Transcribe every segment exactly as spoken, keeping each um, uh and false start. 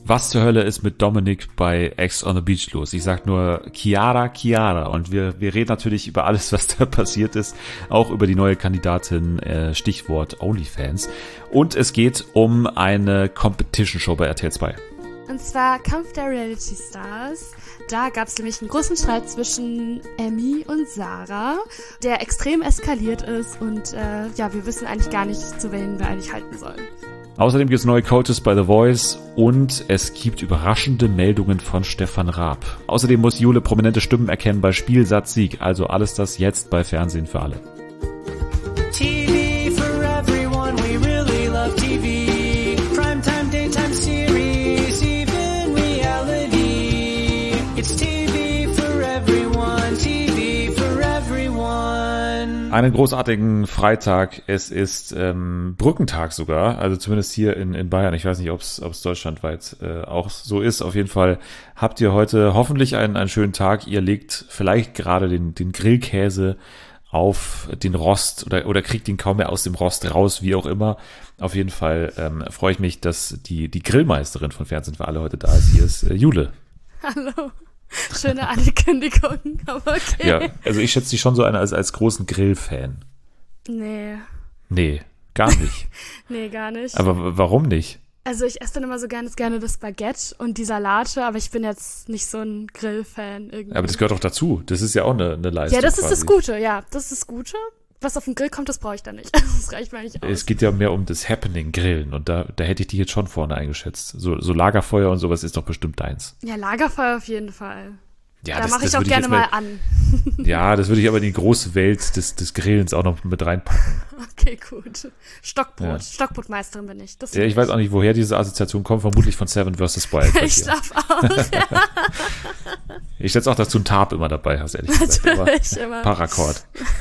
Was zur Hölle ist mit Dominik bei Ex on the Beach los? Ich sag nur Chiara, Chiara. Und wir, wir reden natürlich über alles, was da passiert ist. Auch über die neue Kandidatin, äh, Stichwort OnlyFans. Und es geht um eine Competition-Show bei R T L zwei. Und zwar Kampf der Reality Stars. Da gab es nämlich einen großen Streit zwischen Emmy und Sarah, der extrem eskaliert ist. Und äh, ja, wir wissen eigentlich gar nicht, zu wen wir eigentlich halten sollen. Außerdem gibt es neue Coaches bei The Voice und es gibt überraschende Meldungen von Stefan Raab. Außerdem muss Jule prominente Stimmen erkennen bei Spiel, Satz, Sieg. Also alles das jetzt bei Fernsehen für alle. T V for everyone, we really love T V. Primetime, daytime series, even reality. It's T V for everyone, T V for everyone. Einen großartigen Freitag. Es ist ähm, Brückentag sogar, also zumindest hier in, in Bayern. Ich weiß nicht, ob es deutschlandweit äh, auch so ist. Auf jeden Fall habt ihr heute hoffentlich einen, einen schönen Tag. Ihr legt vielleicht gerade den, den Grillkäse auf den Rost oder, oder kriegt ihn kaum mehr aus dem Rost raus, wie auch immer. Auf jeden Fall ähm, freue ich mich, dass die, die Grillmeisterin von Fernsehen für alle heute da ist. Hier ist äh, Jule. Hallo. Schöne Ankündigung, aber okay. Ja, also ich schätze dich schon so eine als, als großen Grillfan. Nee. Nee, gar nicht. Nee, gar nicht. Aber w- warum nicht? Also ich esse dann immer so ganz gerne das Baguette und die Salate, aber ich bin jetzt nicht so ein Grillfan irgendwie. Aber das gehört doch dazu. Das ist ja auch eine, eine Leistung. Ja, das ist quasi. das Gute, ja. Das ist das Gute. Was auf den Grill kommt, das brauche ich dann nicht. Das reicht mir nicht aus. Es geht ja mehr um das Happening-Grillen und da, da hätte ich dich jetzt schon vorne eingeschätzt. So, so Lagerfeuer und sowas ist doch bestimmt deins. Ja, Lagerfeuer auf jeden Fall. Ja, da das, mache das ich auch würde gerne jetzt mal an. Ja, das würde ich aber in die große Welt des, des Grillens auch noch mit reinpacken. Okay, gut. Stockbrot. Ja. Stockbrotmeisterin bin ich. Das Ja, ich weiß auch nicht, woher diese Assoziation kommt. Vermutlich von Seven versus. Wild. bei Ich dir. darf auch. Ich setze auch dazu einen Tarp immer dabei, hast du ehrlich gesagt. Natürlich Aber immer. Paracord.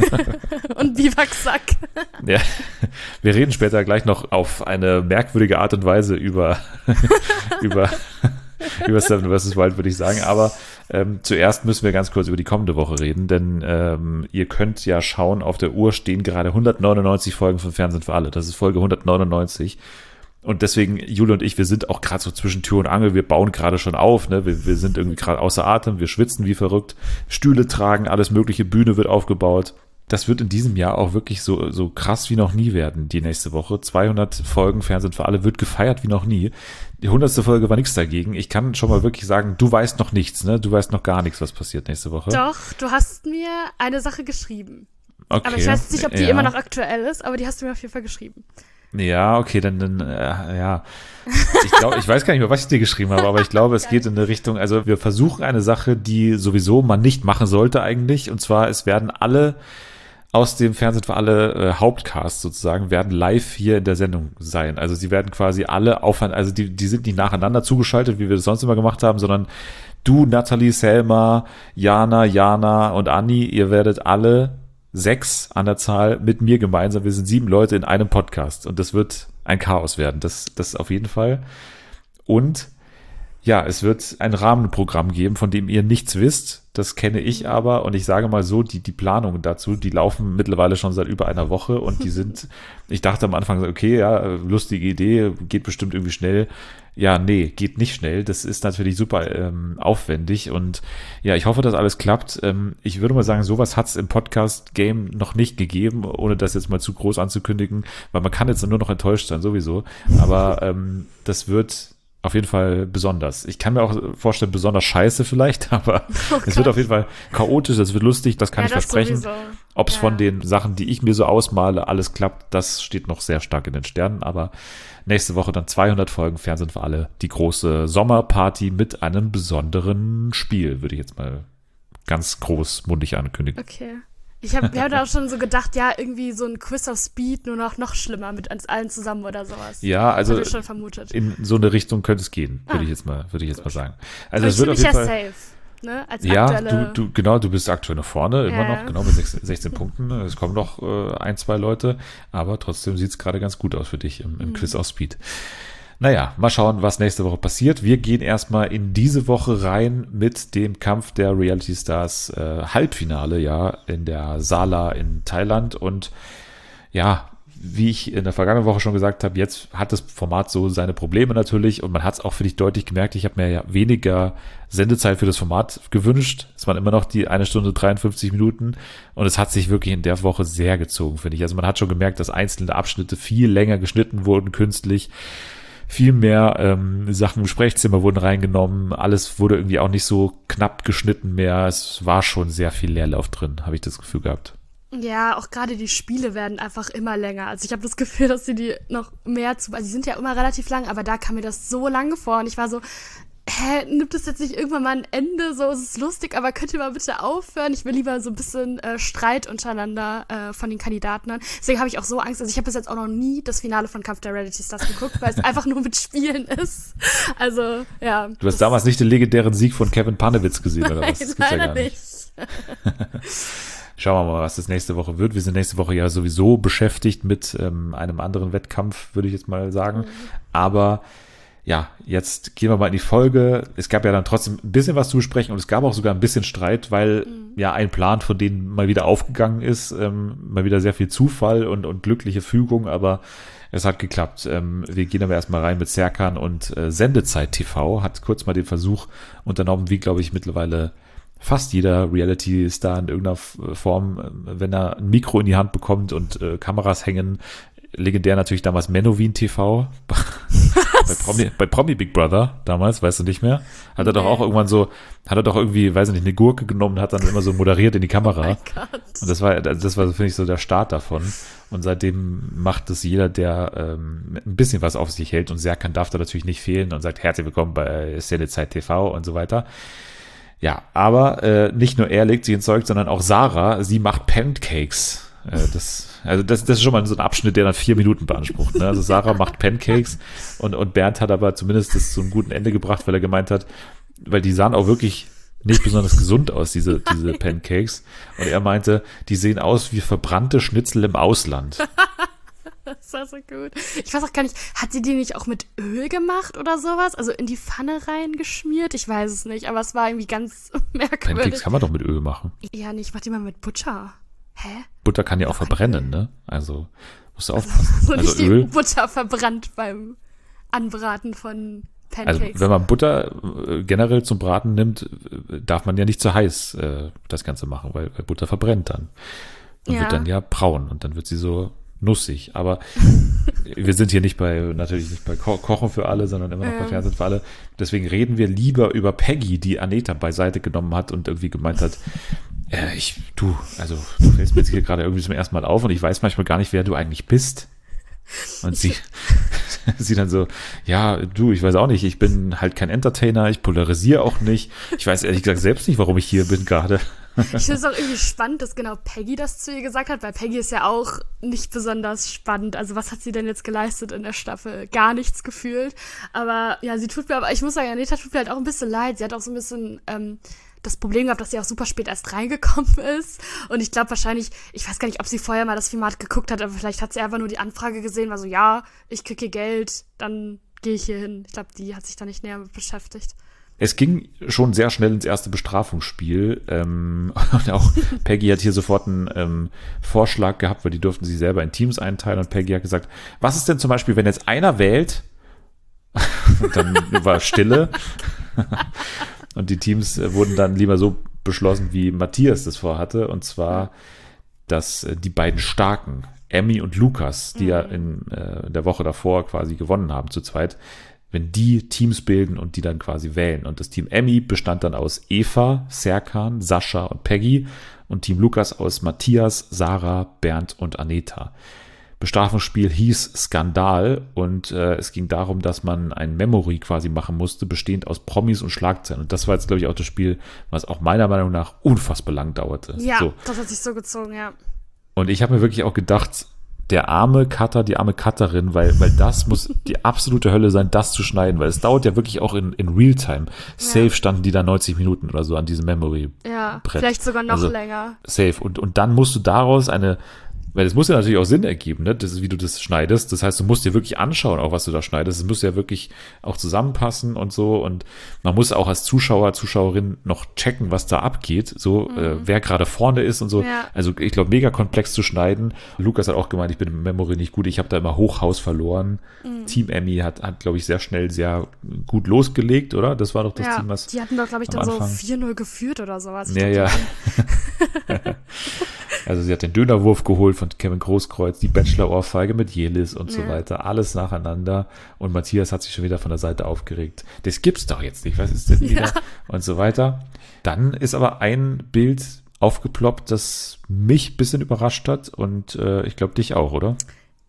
Und Biwaksack. Ja, wir reden später gleich noch auf eine merkwürdige Art und Weise über, über, über Seven versus. Wild, würde ich sagen. Aber ähm, zuerst müssen wir ganz kurz über die kommende Woche reden, denn ähm, ihr könnt ja schauen, auf der Uhr stehen gerade hundertneunundneunzig Folgen von Fernsehen für alle. Das ist Folge hundertneunundneunzig. Und deswegen, Jule und ich, wir sind auch gerade so zwischen Tür und Angel, wir bauen gerade schon auf, ne? Wir, wir sind irgendwie gerade außer Atem, wir schwitzen wie verrückt, Stühle tragen, alles mögliche, Bühne wird aufgebaut. Das wird in diesem Jahr auch wirklich so, so krass wie noch nie werden, die nächste Woche. zweihundert Folgen Fernsehen für alle wird gefeiert wie noch nie. Die hundertste Folge war nichts dagegen. Ich kann schon mal wirklich sagen, du weißt noch nichts, ne? Du weißt noch gar nichts, was passiert nächste Woche. Doch, du hast mir eine Sache geschrieben. Okay. Aber ich weiß nicht, ob die ja. immer noch aktuell ist, aber die hast du mir auf jeden Fall geschrieben. Ja, okay, dann, dann äh, ja. Ich glaube, ich weiß gar nicht mehr, was ich dir geschrieben habe, aber ich glaube, es geht in eine Richtung, also wir versuchen eine Sache, die sowieso man nicht machen sollte eigentlich, und zwar, es werden alle aus dem Fernsehen für alle äh, Hauptcast sozusagen, werden live hier in der Sendung sein. Also sie werden quasi alle aufeinander, also die, die sind nicht nacheinander zugeschaltet, wie wir das sonst immer gemacht haben, sondern du, Nathalie, Selma, Jana, Jana und Anni, ihr werdet alle sechs an der Zahl mit mir gemeinsam. Wir sind sieben Leute in einem Podcast und das wird ein Chaos werden. Das, das auf jeden Fall. Und ja, es wird ein Rahmenprogramm geben, von dem ihr nichts wisst. Das kenne ich aber und ich sage mal so, die, die Planungen dazu, die laufen mittlerweile schon seit über einer Woche und die sind, ich dachte am Anfang, okay, ja, lustige Idee, geht bestimmt irgendwie schnell. Ja, nee, geht nicht schnell. Das ist natürlich super ähm, aufwendig und ja, ich hoffe, dass alles klappt. Ähm, ich würde mal sagen, sowas hat es im Podcast-Game noch nicht gegeben, ohne das jetzt mal zu groß anzukündigen, weil man kann jetzt nur noch enttäuscht sein, sowieso. Aber ähm, das wird auf jeden Fall besonders. Ich kann mir auch vorstellen, besonders scheiße vielleicht, aber Oh es wird auf jeden Fall chaotisch, es wird lustig, das kann Ja, ich das versprechen. sowieso. Ob es Ja. von den Sachen, die ich mir so ausmale, alles klappt, das steht noch sehr stark in den Sternen, aber nächste Woche dann zweihundert Folgen Fernsehen für alle, die große Sommerparty mit einem besonderen Spiel, würde ich jetzt mal ganz großmundig ankündigen. Okay. Ich habe hab da auch schon so gedacht, ja, irgendwie so ein Quiz auf Speed, nur noch noch schlimmer mit uns allen zusammen oder sowas. Ja, also Hab ich schon vermutet. in so eine Richtung könnte es gehen, würde Ah. ich jetzt mal, würde ich jetzt mal sagen. Aber Also ich es wird fühl auf mich jeden ja Fall. safe, ne? Als Ja, aktuelle. du, du, genau, du bist aktuell noch vorne, immer Ja. noch, genau, mit sechzehn, sechzehn Punkten. Es kommen noch äh, ein, zwei Leute, aber trotzdem sieht es gerade ganz gut aus für dich im, im Mhm. Quiz auf Speed. Naja, mal schauen, was nächste Woche passiert. Wir gehen erstmal in diese Woche rein mit dem Kampf der Reality Stars äh, Halbfinale, ja, in der Sala in Thailand. Und ja, wie ich in der vergangenen Woche schon gesagt habe, jetzt hat das Format so seine Probleme natürlich und man hat es auch, finde ich, deutlich gemerkt. Ich habe mir ja weniger Sendezeit für das Format gewünscht. Es waren immer noch die eine Stunde dreiundfünfzig Minuten und es hat sich wirklich in der Woche sehr gezogen, finde ich. Also man hat schon gemerkt, dass einzelne Abschnitte viel länger geschnitten wurden, künstlich. Viel mehr ähm, Sachen im Sprechzimmer wurden reingenommen. Alles wurde irgendwie auch nicht so knapp geschnitten mehr. Es war schon sehr viel Leerlauf drin, habe ich das Gefühl gehabt. Ja, auch gerade die Spiele werden einfach immer länger. Also ich habe das Gefühl, dass sie die noch mehr zu... Also die sind ja immer relativ lang, aber da kam mir das so lange vor. Und ich war so, hä, nimmt das jetzt nicht irgendwann mal ein Ende? So, es ist lustig, aber könnt ihr mal bitte aufhören? Ich will lieber so ein bisschen äh, Streit untereinander äh, von den Kandidaten hören. Deswegen habe ich auch so Angst. Also ich habe bis jetzt auch noch nie das Finale von Kampf der Reality Stars geguckt, weil es einfach nur mit Spielen ist. Also, ja. Du hast damals nicht den legendären Sieg von Kevin Panewitz gesehen, oder was? Das gibt's ja gar nicht. Schauen wir mal, was das nächste Woche wird. Wir sind nächste Woche ja sowieso beschäftigt mit ähm, einem anderen Wettkampf, würde ich jetzt mal sagen. Mhm. Aber ja, jetzt gehen wir mal in die Folge. Es gab ja dann trotzdem ein bisschen was zu besprechen und es gab auch sogar ein bisschen Streit, weil mhm. ja ein Plan von denen mal wieder aufgegangen ist. Ähm, mal wieder sehr viel Zufall und, und glückliche Fügung, aber es hat geklappt. Ähm, wir gehen aber erstmal rein mit Serkan und äh, Sendezeit T V hat kurz mal den Versuch unternommen, wie glaube ich mittlerweile fast jeder Reality-Star in irgendeiner Form, wenn er ein Mikro in die Hand bekommt und äh, Kameras hängen. Legendär natürlich damals Menowin T V. bei, Promi, bei Promi Big Brother damals, weißt du nicht mehr? Hat er doch auch irgendwann so, hat er doch irgendwie, weiß ich nicht, eine Gurke genommen und hat dann immer so moderiert in die Kamera. Oh mein Gott. Und das war, das war, finde ich, so der Start davon. Und seitdem macht es jeder, der ähm, ein bisschen was auf sich hält. Und Serkan darf da natürlich nicht fehlen und sagt, herzlich willkommen bei Sendezeit T V und so weiter. Ja, aber äh, nicht nur er legt sich ins Zeug, sondern auch Sarah, sie macht Pancakes. Äh, das, also das, das ist schon mal so ein Abschnitt, der dann vier Minuten beansprucht. Ne? Also Sarah macht Pancakes und, und Bernd hat aber zumindest das zu einem guten Ende gebracht, weil er gemeint hat, weil die sahen auch wirklich nicht besonders gesund aus, diese, diese Pancakes. Und er meinte, die sehen aus wie verbrannte Schnitzel im Ausland. Das war so gut. Ich weiß auch gar nicht, hat sie die nicht auch mit Öl gemacht oder sowas? Also in die Pfanne reingeschmiert? Ich weiß es nicht, aber es war irgendwie ganz merkwürdig. Pancakes kann man doch mit Öl machen. Ja, nee, ich mach die mal mit Butter. Hä? Butter kann ja auch verbrennen, ne? Also musst du aufpassen. Also, so also nicht Öl. Die Butter verbrannt beim Anbraten von Pancakes. Also wenn man Butter äh, generell zum Braten nimmt, äh, darf man ja nicht zu heiß äh, das Ganze machen, weil, weil Butter verbrennt dann. Und Ja. wird dann ja braun und dann wird sie so nussig. Aber wir sind hier nicht bei, natürlich nicht bei Ko- Kochen für alle, sondern immer noch Ja. bei Fernsehen für alle. Deswegen reden wir lieber über Peggy, die Aneta beiseite genommen hat und irgendwie gemeint hat, äh, ich, du, also du fällst mir jetzt hier gerade irgendwie zum ersten Mal auf und ich weiß manchmal gar nicht, wer du eigentlich bist. Und sie, sie dann so, ja, du, ich weiß auch nicht, ich bin halt kein Entertainer, ich polarisiere auch nicht. Ich weiß ehrlich gesagt selbst nicht, warum ich hier bin gerade. Ich finde es auch irgendwie spannend, dass genau Peggy das zu ihr gesagt hat, weil Peggy ist ja auch nicht besonders spannend. Also was hat sie denn jetzt geleistet in der Staffel? Gar nichts gefühlt. Aber ja, sie tut mir, aber ich muss sagen, Aneta tut mir halt auch ein bisschen leid. Sie hat auch so ein bisschen ähm, das Problem gehabt, dass sie auch super spät erst reingekommen ist. Und ich glaube wahrscheinlich, ich weiß gar nicht, ob sie vorher mal das Format geguckt hat, aber vielleicht hat sie einfach nur die Anfrage gesehen, war so, ja, ich krieg hier Geld, dann gehe ich hier hin. Ich glaube, die hat sich da nicht näher mit beschäftigt. Es ging schon sehr schnell ins erste Bestrafungsspiel. Ähm, und auch Peggy hat hier sofort einen ähm, Vorschlag gehabt, weil die durften sich selber in Teams einteilen. Und Peggy hat gesagt, was ist denn zum Beispiel, wenn jetzt einer wählt? Und dann war Stille. Und die Teams äh, wurden dann lieber so beschlossen, wie Matthias das vorhatte. Und zwar, dass äh, die beiden Starken, Emmy und Lukas, die mhm. ja in äh, der Woche davor quasi gewonnen haben zu zweit, wenn die Teams bilden und die dann quasi wählen. Und das Team Emmy bestand dann aus Eva, Serkan, Sascha und Peggy und Team Lukas aus Matthias, Sarah, Bernd und Aneta. Bestrafungsspiel hieß Skandal und äh, es ging darum, dass man ein Memory quasi machen musste, bestehend aus Promis und Schlagzeilen. Und das war jetzt, glaube ich, auch das Spiel, was auch meiner Meinung nach unfassbar lang dauerte. Ja, so. Das hat sich so gezogen, ja. Und ich habe mir wirklich auch gedacht, der arme Cutter, die arme Cutterin, weil, weil das muss die absolute Hölle sein, das zu schneiden, weil es dauert ja wirklich auch in, in Realtime. Safe ja. standen die da neunzig Minuten oder so an diesem Memory-Brett. Ja, vielleicht sogar noch also, länger. Safe. Und, und dann musst du daraus eine Weil das muss ja natürlich auch Sinn ergeben, ne? Das ist, wie du das schneidest. Das heißt, du musst dir wirklich anschauen, auch was du da schneidest. Es muss ja wirklich auch zusammenpassen und so. Und man muss auch als Zuschauer, Zuschauerin noch checken, was da abgeht. So, mhm. äh, wer gerade vorne ist und so. Ja. Also ich glaube, mega komplex zu schneiden. Lukas hat auch gemeint, ich bin im Memory nicht gut. Ich habe da immer Hochhaus verloren. Mhm. Team Emmy hat, hat glaube ich, sehr schnell sehr gut losgelegt, oder? Das war doch das ja, Team, was die hatten doch, glaube ich, dann Anfang so vier null geführt oder sowas. Ja, ja. Also sie hat den Dönerwurf geholt von Kevin Großkreuz, die Bachelor-Ohrfeige mit Jelis und ja. so weiter. Alles nacheinander. Und Matthias hat sich schon wieder von der Seite aufgeregt. Das gibt's doch jetzt nicht. Was ist denn wieder? Ja. Und so weiter. Dann ist aber ein Bild aufgeploppt, das mich ein bisschen überrascht hat. Und äh, ich glaube, dich auch, oder?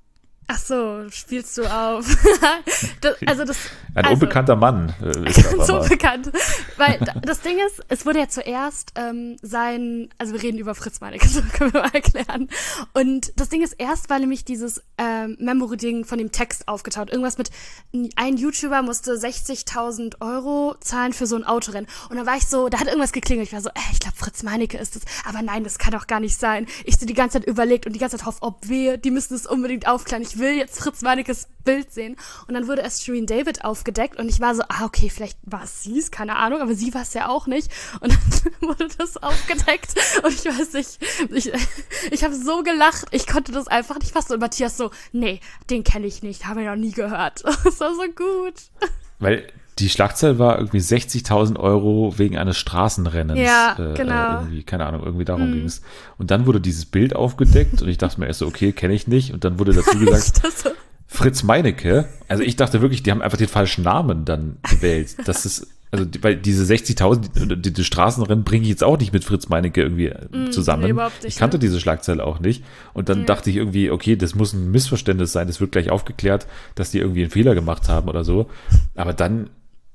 Ach so, spielst du auf. das, also das, Ein also, unbekannter Mann äh, ist Ganz unbekannt. Weil das Ding ist, es wurde ja zuerst ähm, sein, also wir reden über Fritz Meinecke, so können wir mal erklären. Und das Ding ist, erst war nämlich dieses ähm, Memory-Ding von dem Text aufgetaucht. Irgendwas mit, ein YouTuber musste sechzigtausend Euro zahlen für so ein Autorennen. Und dann war ich so, da hat irgendwas geklingelt. Ich war so, äh, ich glaube Fritz Meinecke ist das. Aber nein, das kann doch gar nicht sein. Ich so die ganze Zeit überlegt und die ganze Zeit hoffe, ob wir, die müssen es unbedingt aufklären. Ich will jetzt Fritz Meinekes Bild sehen. Und dann wurde erst Shirin David aufgedeckt und ich war so, ah, okay, vielleicht war es sie, keine Ahnung, aber sie war es ja auch nicht. Und dann wurde das aufgedeckt und ich weiß nicht, ich, ich habe so gelacht, ich konnte das einfach nicht fassen. Und Matthias so, nee, den kenne ich nicht, habe ich noch nie gehört. Das war so gut. Weil die Schlagzeile war irgendwie sechzigtausend Euro wegen eines Straßenrennens. Ja, äh, genau. Irgendwie, keine Ahnung, irgendwie darum mm. ging es. Und dann wurde dieses Bild aufgedeckt und ich dachte mir erst so, okay, kenne ich nicht. Und dann wurde dazu gesagt, so. Fritz Meinecke. Also ich dachte wirklich, die haben einfach den falschen Namen dann gewählt. Das ist, also weil diese sechzigtausend, die, die Straßenrennen bringe ich jetzt auch nicht mit Fritz Meinecke irgendwie mm, zusammen. Nee, überhaupt nicht, ich kannte ne? diese Schlagzeile auch nicht. Und dann ja. dachte ich irgendwie, okay, das muss ein Missverständnis sein. Das wird gleich aufgeklärt, dass die irgendwie einen Fehler gemacht haben oder so. Aber dann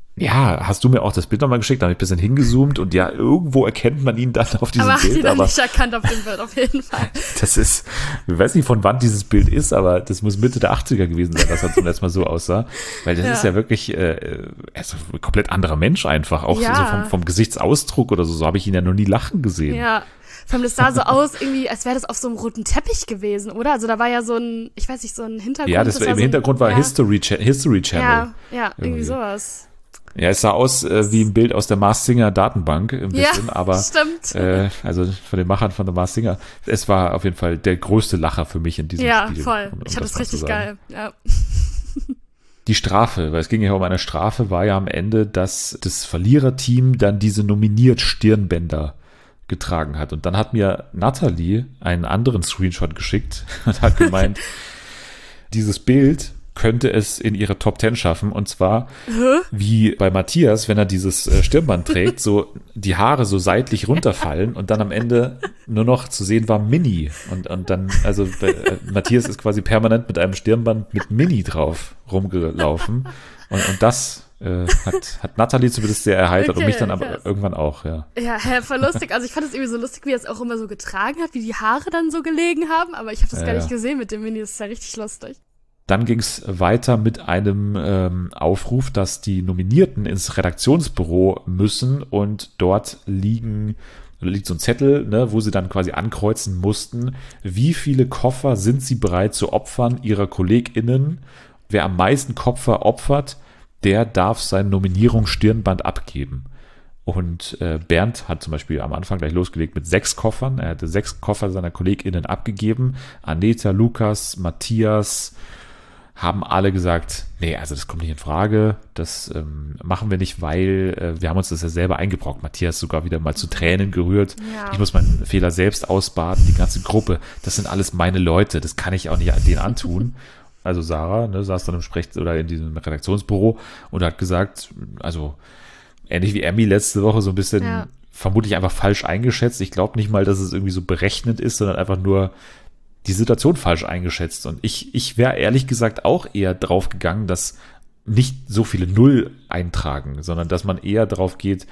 ja, hast du mir auch das Bild nochmal geschickt, da habe ich ein bisschen hingezoomt und ja, irgendwo erkennt man ihn dann auf diesem aber Bild. Aber aber nicht erkannt auf dem Bild, auf jeden Fall. Das ist, ich weiß nicht, von wann dieses Bild ist, aber das muss Mitte der achtziger gewesen sein, dass er zum letzten Mal so aussah. Weil das ja. ist ja wirklich äh, also ein komplett anderer Mensch einfach, auch ja. so vom, vom Gesichtsausdruck oder so, so habe ich ihn ja noch nie lachen gesehen. Ja. Vor allem, das sah so aus, irgendwie, als wäre das auf so einem roten Teppich gewesen, oder? Also da war ja so ein, ich weiß nicht, so ein Hintergrund. Ja, das, das war im so Hintergrund ein, war ja. History, History Channel. Ja, ja, irgendwie, irgendwie sowas. Ja, es sah aus äh, wie ein Bild aus der Mars Singer Datenbank ein bisschen, ja, aber stimmt. Äh, also von den Machern von der Mars Singer. Es war auf jeden Fall der größte Lacher für mich in diesem ja, Spiel. Ja, voll. Um, um ich fand das richtig geil. Ja. Die Strafe, weil es ging ja um eine Strafe, war ja am Ende, dass das Verliererteam dann diese nominiert Stirnbänder getragen hat. Und dann hat mir Natalie einen anderen Screenshot geschickt und hat gemeint, dieses Bild könnte es in ihre Top Ten schaffen. Und zwar Hä? wie bei Matthias, wenn er dieses äh, Stirnband trägt, so die Haare so seitlich runterfallen und dann am Ende nur noch zu sehen war Mini. Und, und dann, also äh, Matthias ist quasi permanent mit einem Stirnband mit Mini drauf rumgelaufen. Und, und das äh, hat, hat Natalie zumindest sehr erheitert okay, und mich dann aber krass. Irgendwann auch, ja. Ja, hä, voll lustig. Also ich fand es irgendwie so lustig, wie er es auch immer so getragen hat, wie die Haare dann so gelegen haben. Aber ich habe das ja, gar nicht ja. gesehen mit dem Mini. Das ist ja richtig lustig. Dann ging es weiter mit einem ähm, Aufruf, dass die Nominierten ins Redaktionsbüro müssen und dort liegen, liegt so ein Zettel, ne, wo sie dann quasi ankreuzen mussten, wie viele Koffer sind sie bereit zu opfern ihrer KollegInnen. Wer am meisten Koffer opfert, der darf sein Nominierungsstirnband abgeben. Und äh, Bernd hat zum Beispiel am Anfang gleich losgelegt mit sechs Koffern. Er hatte sechs Koffer seiner KollegInnen abgegeben. Aneta, Lukas, Matthias haben alle gesagt, nee, also das kommt nicht in Frage, das ähm, machen wir nicht, weil äh, wir haben uns das ja selber eingebrockt. Matthias sogar wieder mal zu Tränen gerührt. Ja. Ich muss meinen Fehler selbst ausbaden, die ganze Gruppe, das sind alles meine Leute, das kann ich auch nicht denen antun. Also Sarah, ne, saß dann im Sprech- oder in diesem Redaktionsbüro und hat gesagt, also ähnlich wie Emmy letzte Woche so ein bisschen ja. vermutlich einfach falsch eingeschätzt. Ich glaube nicht mal, dass es irgendwie so berechnet ist, sondern einfach nur die Situation falsch eingeschätzt. Und ich, ich wäre ehrlich gesagt auch eher drauf gegangen, dass nicht so viele Null eintragen, sondern dass man eher drauf geht,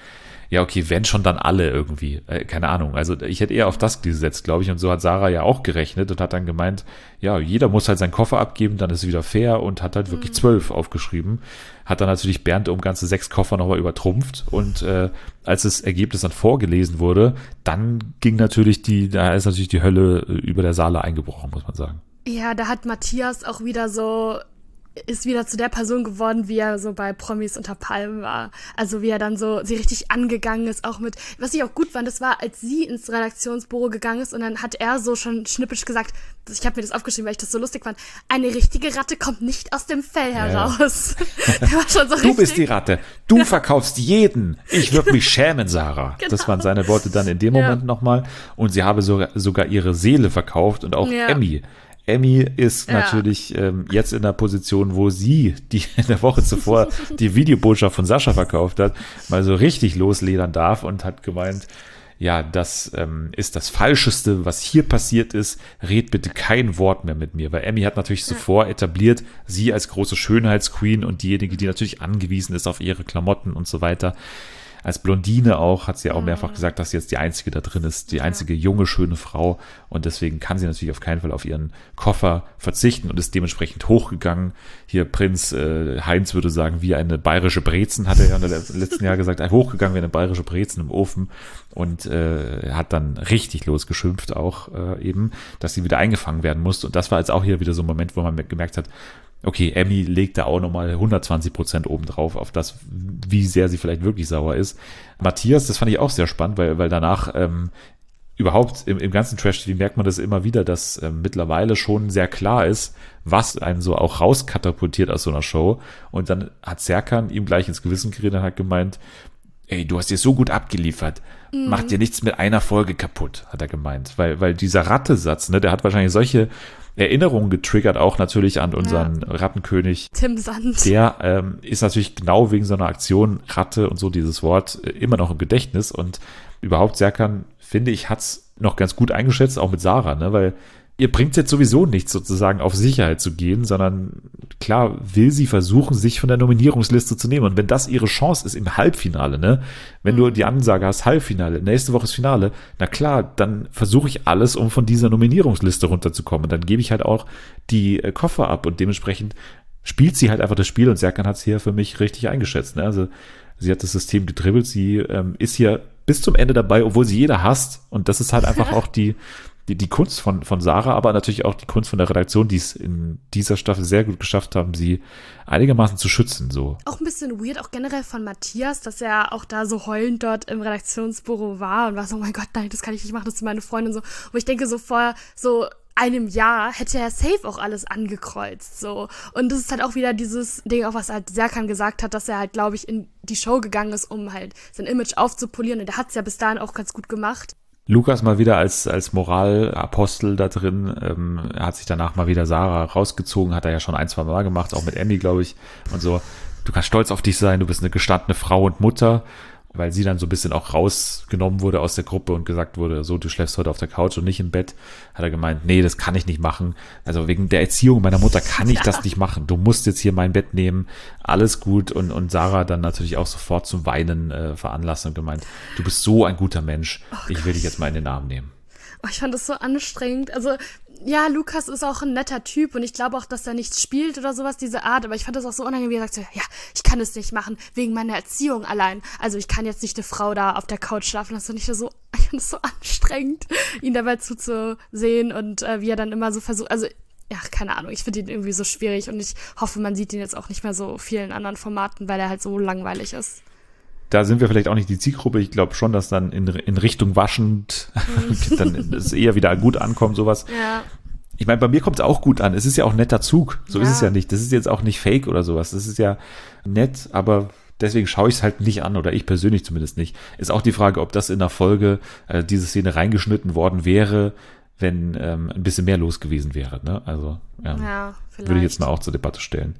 ja, okay, wenn schon, dann alle irgendwie. Äh, keine Ahnung. Also ich hätte eher auf das gesetzt, glaube ich. Und so hat Sarah ja auch gerechnet und hat dann gemeint, ja, jeder muss halt seinen Koffer abgeben, dann ist es wieder fair und hat halt wirklich zwölf aufgeschrieben. Hat dann natürlich Bernd um ganze sechs Koffer nochmal übertrumpft. Und äh, als das Ergebnis dann vorgelesen wurde, dann ging natürlich die, da ist natürlich die Hölle über der Saale eingebrochen, muss man sagen. Ja, da hat Matthias auch wieder so, ist wieder zu der Person geworden, wie er so bei Promis unter Palmen war. Also wie er dann so sie richtig angegangen ist, auch mit, was ich auch gut fand, das war, als sie ins Redaktionsbüro gegangen ist und dann hat er so schon schnippisch gesagt, ich habe mir das aufgeschrieben, weil ich das so lustig fand, eine richtige Ratte kommt nicht aus dem Fell heraus. Ja. Der war schon so du richtig. bist die Ratte, du verkaufst jeden, ich würde mich schämen, Sarah. Genau. Das waren seine Worte dann in dem Moment ja. nochmal. Und sie habe sogar, sogar ihre Seele verkauft und auch ja. Emmy. Emmy ist ja. natürlich ähm, jetzt in der Position, wo sie, die in der Woche zuvor die Videobotschaft von Sascha verkauft hat, mal so richtig losledern darf und hat gemeint, ja, das ähm, ist das Falscheste, was hier passiert ist. Red bitte kein Wort mehr mit mir. Weil Emmy hat natürlich ja. zuvor etabliert, sie als große Schönheitsqueen und diejenige, die natürlich angewiesen ist auf ihre Klamotten und so weiter. Als Blondine auch, hat sie ja auch mehrfach gesagt, dass sie jetzt die einzige da drin ist, die einzige junge, schöne Frau. Und deswegen kann sie natürlich auf keinen Fall auf ihren Koffer verzichten und ist dementsprechend hochgegangen. Hier Prinz äh, Heinz würde sagen, wie eine bayerische Brezen, hat er ja im letzten Jahr gesagt, hochgegangen wie eine bayerische Brezen im Ofen. Und äh, hat dann richtig losgeschimpft auch äh, eben, dass sie wieder eingefangen werden musste. Und das war jetzt auch hier wieder so ein Moment, wo man gemerkt hat, okay, Emmy legt da auch nochmal hundertzwanzig Prozent obendrauf auf das, wie sehr sie vielleicht wirklich sauer ist. Matthias, das fand ich auch sehr spannend, weil, weil danach ähm, überhaupt im, im ganzen Trash-T V merkt man das immer wieder, dass ähm, mittlerweile schon sehr klar ist, was einen so auch rauskatapultiert aus so einer Show. Und dann hat Serkan ihm gleich ins Gewissen geredet und hat gemeint, ey, du hast dir so gut abgeliefert, mhm. mach dir nichts mit einer Folge kaputt, hat er gemeint. Weil, weil dieser Rattesatz, ne, der hat wahrscheinlich solche Erinnerungen getriggert, auch natürlich an unseren ja. Rattenkönig. Tim Sand. Der ähm, ist natürlich genau wegen so einer Aktion Ratte und so dieses Wort äh, immer noch im Gedächtnis. Und überhaupt Serkan, finde ich, hat's noch ganz gut eingeschätzt, auch mit Sarah, ne, weil ihr bringt jetzt sowieso nichts, sozusagen auf Sicherheit zu gehen, sondern klar will sie versuchen, sich von der Nominierungsliste zu nehmen. Und wenn das ihre Chance ist im Halbfinale, ne, wenn du die Ansage hast, Halbfinale, nächste Woche ist Finale, na klar, dann versuche ich alles, um von dieser Nominierungsliste runterzukommen. Und dann gebe ich halt auch die äh, Koffer ab und dementsprechend spielt sie halt einfach das Spiel und Serkan hat es hier für mich richtig eingeschätzt. Ne? Also sie hat das System gedribbelt, sie ähm, ist hier bis zum Ende dabei, obwohl sie jeder hasst. Und das ist halt einfach auch die Die, die Kunst von, von Sarah, aber natürlich auch die Kunst von der Redaktion, die es in dieser Staffel sehr gut geschafft haben, sie einigermaßen zu schützen. So. Auch ein bisschen weird, auch generell von Matthias, dass er auch da so heulend dort im Redaktionsbüro war und war so, oh mein Gott, nein, das kann ich nicht machen, das sind meine Freunde und so. Wo ich denke, so vor so einem Jahr hätte er safe auch alles angekreuzt, so. Und das ist halt auch wieder dieses Ding, auch was halt Serkan gesagt hat, dass er halt, glaube ich, in die Show gegangen ist, um halt sein Image aufzupolieren und er hat es ja bis dahin auch ganz gut gemacht. Lukas mal wieder als, als Moralapostel da drin, ähm, er hat sich danach mal wieder Sarah rausgezogen, hat er ja schon ein, zwei Mal gemacht, auch mit Emmy, glaube ich, und so, du kannst stolz auf dich sein, du bist eine gestandene Frau und Mutter, weil sie dann so ein bisschen auch rausgenommen wurde aus der Gruppe und gesagt wurde, so, du schläfst heute auf der Couch und nicht im Bett, hat er gemeint, nee, das kann ich nicht machen, also wegen der Erziehung meiner Mutter kann ich ja. das nicht machen, du musst jetzt hier mein Bett nehmen, alles gut, und, und Sarah dann natürlich auch sofort zum Weinen äh, veranlasst und gemeint, du bist so ein guter Mensch, oh ich will dich jetzt mal in den Arm nehmen. Oh, ich fand das so anstrengend, also ja, Lukas ist auch ein netter Typ und ich glaube auch, dass er nichts spielt oder sowas, diese Art, aber ich fand das auch so unangenehm, wie er sagt so, ja, ich kann es nicht machen, wegen meiner Erziehung allein, also ich kann jetzt nicht eine Frau da auf der Couch schlafen, das ist nicht so, ich fand das so anstrengend, ihn dabei zuzusehen und äh, wie er dann immer so versucht, also ja, keine Ahnung, ich finde ihn irgendwie so schwierig und ich hoffe, man sieht ihn jetzt auch nicht mehr so vielen anderen Formaten, weil er halt so langweilig ist. Da sind wir vielleicht auch nicht die Zielgruppe. Ich glaube schon, dass dann in, in Richtung waschend dann es eher wieder gut ankommt, sowas. Ja. Ich meine, bei mir kommt es auch gut an. Es ist ja auch ein netter Zug. So ja. ist es ja nicht. Das ist jetzt auch nicht fake oder sowas. Das ist ja nett, aber deswegen schaue ich es halt nicht an oder ich persönlich zumindest nicht. Ist auch die Frage, ob das in der Folge äh, diese Szene reingeschnitten worden wäre, wenn ähm, ein bisschen mehr los gewesen wäre. Ne? Also ähm, ja, würde ich jetzt mal auch zur Debatte stellen.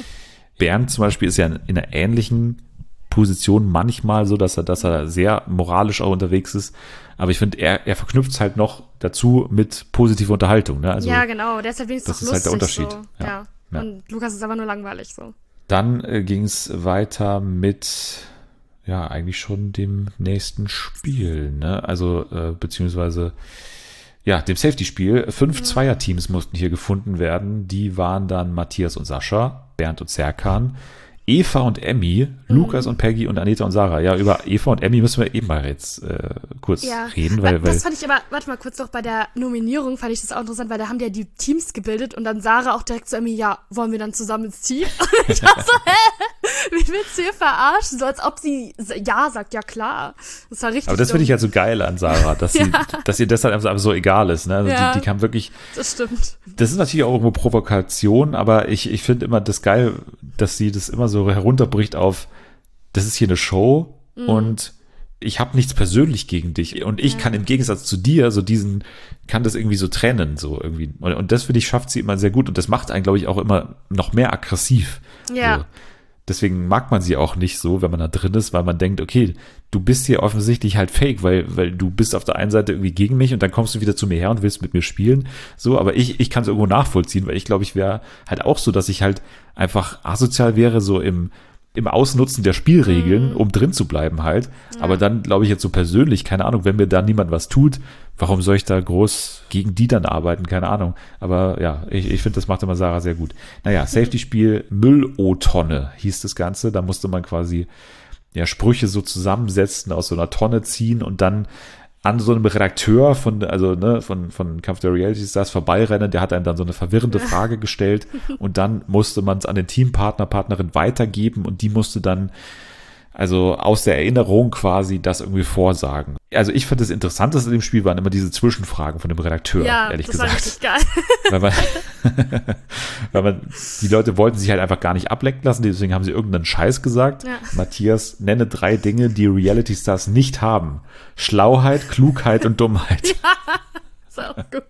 Bernd zum Beispiel ist ja in, in einer ähnlichen Position manchmal so, dass er, dass er sehr moralisch auch unterwegs ist. Aber ich finde, er, er verknüpft es halt noch dazu mit positiver Unterhaltung. Ne? Also, ja, genau. Der ist halt wenigstens das ist lustig. halt der Unterschied. So. Ja. Ja. Ja. Und Lukas ist aber nur langweilig so. Dann äh, ging es weiter mit ja eigentlich schon dem nächsten Spiel, ne? Also äh, beziehungsweise ja, dem Safety-Spiel. Fünf mhm. Zweierteams mussten hier gefunden werden. Die waren dann Matthias und Sascha, Bernd und Serkan, Eva und Emmy, mhm. Lukas und Peggy und Aneta und Sarah. Ja, über Eva und Emmy müssen wir eben mal jetzt äh, kurz ja. reden. Weil, das weil fand ich aber, warte mal kurz noch, bei der Nominierung fand ich das auch interessant, weil da haben die ja die Teams gebildet und dann Sarah auch direkt zu Emmy, ja, wollen wir dann zusammen ins Team? Und ich war so, hä? Wie willst du hier verarschen? So als ob sie ja sagt, ja klar. Das war richtig Aber das finde ich halt so geil an Sarah, dass, ja. sie, dass ihr das halt einfach so egal ist. Ne? Also ja, die, die kann wirklich. Das stimmt. Das ist natürlich auch irgendwo Provokation, aber ich, ich finde immer das geil, dass sie das immer so herunterbricht auf, das ist hier eine Show mhm. und ich habe nichts persönlich gegen dich und ich ja. kann im Gegensatz zu dir so diesen, kann das irgendwie so trennen, so irgendwie. Und, und das finde ich, schafft sie immer sehr gut und das macht einen, glaube ich, auch immer noch mehr aggressiv. Ja. So. Deswegen mag man sie auch nicht so, wenn man da drin ist, weil man denkt, okay, du bist hier offensichtlich halt fake, weil, weil du bist auf der einen Seite irgendwie gegen mich und dann kommst du wieder zu mir her und willst mit mir spielen. So, aber ich, ich kann es irgendwo nachvollziehen, weil ich glaube, ich wäre halt auch so, dass ich halt einfach asozial wäre, so im, im Ausnutzen der Spielregeln, mhm. um drin zu bleiben halt. Ja. Aber dann glaube ich jetzt so persönlich, keine Ahnung, wenn mir da niemand was tut, warum soll ich da groß gegen die dann arbeiten? Keine Ahnung. Aber ja, ich, ich finde, das macht immer Sarah sehr gut. Naja, Safety-Spiel Müll-O-Tonne hieß das Ganze. Da musste man quasi ja Sprüche so zusammensetzen, aus so einer Tonne ziehen und dann an so einem Redakteur von, also ne, von, von Kampf der Reality Stars vorbeirennen, der hat einem dann so eine verwirrende Frage gestellt und dann musste man es an den Teampartner, Partnerin weitergeben und die musste dann also aus der Erinnerung quasi das irgendwie vorsagen. Also ich fand das Interessanteste in dem Spiel waren immer diese Zwischenfragen von dem Redakteur, ja, ehrlich das gesagt. War richtig geil. Weil man, weil man, die Leute wollten sich halt einfach gar nicht ablenken lassen, deswegen haben sie irgendeinen Scheiß gesagt. Ja. Matthias, nenne drei Dinge, die Reality Stars nicht haben. Schlauheit, Klugheit und Dummheit. Ja, ist auch gut.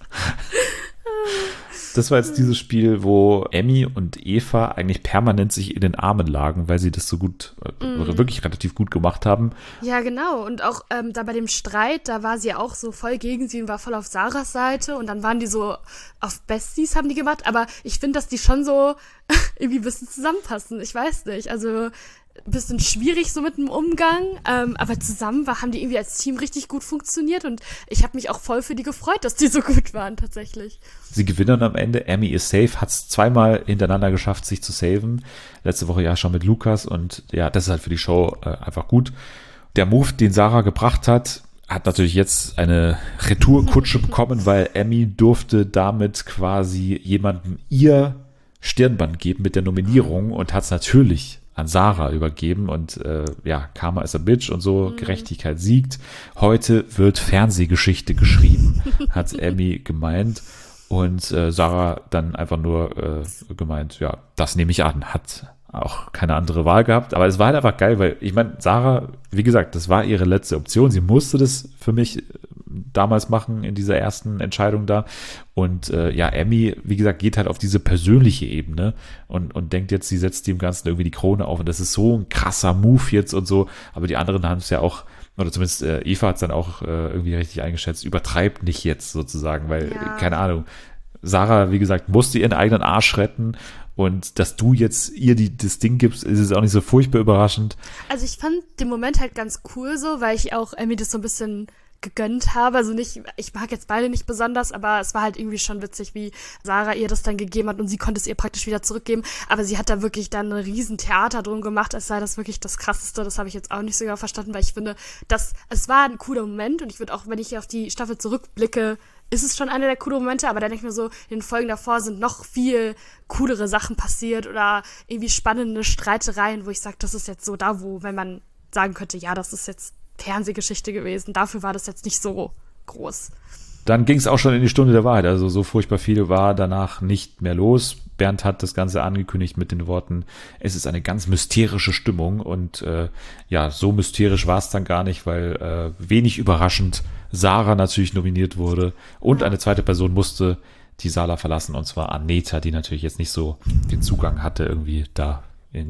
Das war jetzt dieses Spiel, wo Emmy und Eva eigentlich permanent sich in den Armen lagen, weil sie das so gut, mm. wirklich relativ gut gemacht haben. Ja, genau. Und auch ähm, da bei dem Streit, da war sie auch so voll gegen sie und war voll auf Sarahs Seite. Und dann waren die so auf Besties, haben die gemacht. Aber ich finde, dass die schon so irgendwie ein bisschen zusammenpassen. Ich weiß nicht. Also ein bisschen schwierig so mit dem Umgang, ähm, aber zusammen war, haben die irgendwie als Team richtig gut funktioniert und ich habe mich auch voll für die gefreut, dass die so gut waren tatsächlich. Sie gewinnen am Ende, Emmy ist safe, hat es zweimal hintereinander geschafft, sich zu saven. Letzte Woche ja schon mit Lukas und ja, das ist halt für die Show äh, einfach gut. Der Move, den Sarah gebracht hat, hat natürlich jetzt eine Retourkutsche bekommen, weil Emmy durfte damit quasi jemandem ihr Stirnband geben mit der Nominierung und hat es natürlich an Sarah übergeben und äh, ja, Karma is a bitch und so, mhm. Gerechtigkeit siegt. Heute wird Fernsehgeschichte geschrieben, hat Emmy gemeint und äh, Sarah dann einfach nur äh, gemeint, ja, das nehme ich an, hat auch keine andere Wahl gehabt, aber es war halt einfach geil, weil ich meine, Sarah, wie gesagt, das war ihre letzte Option, sie musste das für mich damals machen in dieser ersten Entscheidung da und äh, ja, Emmy, wie gesagt, geht halt auf diese persönliche Ebene und, und denkt jetzt, sie setzt dem Ganzen irgendwie die Krone auf und das ist so ein krasser Move jetzt und so, aber die anderen haben es ja auch, oder zumindest äh, Eva hat es dann auch äh, irgendwie richtig eingeschätzt, übertreibt nicht jetzt sozusagen, weil, ja. keine Ahnung, Sarah, wie gesagt, musste ihren eigenen Arsch retten und dass du jetzt ihr die, das Ding gibst, ist es auch nicht so furchtbar überraschend. Also ich fand den Moment halt ganz cool so, weil ich auch Emmy das so ein bisschen gegönnt habe, also nicht, ich mag jetzt beide nicht besonders, aber es war halt irgendwie schon witzig, wie Sarah ihr das dann gegeben hat und sie konnte es ihr praktisch wieder zurückgeben, aber sie hat da wirklich dann ein riesen Theater drum gemacht, als sei das wirklich das Krasseste, das habe ich jetzt auch nicht so genau verstanden, weil ich finde, dass es war ein cooler Moment und ich würde auch, wenn ich auf die Staffel zurückblicke, ist es schon einer der coolen Momente, aber dann denke ich mir so, in den Folgen davor sind noch viel coolere Sachen passiert oder irgendwie spannende Streitereien, wo ich sage, das ist jetzt so da, wo, wenn man sagen könnte, ja, das ist jetzt Fernsehgeschichte gewesen. Dafür war das jetzt nicht so groß. Dann ging es auch schon in die Stunde der Wahrheit. Also so furchtbar viel war danach nicht mehr los. Bernd hat das Ganze angekündigt mit den Worten, es ist eine ganz mysterische Stimmung. Und äh, ja, so mysterisch war es dann gar nicht, weil äh, wenig überraschend Sarah natürlich nominiert wurde. Und ja. Eine zweite Person musste die Sala verlassen, und zwar Aneta, die natürlich jetzt nicht so den Zugang hatte, irgendwie da in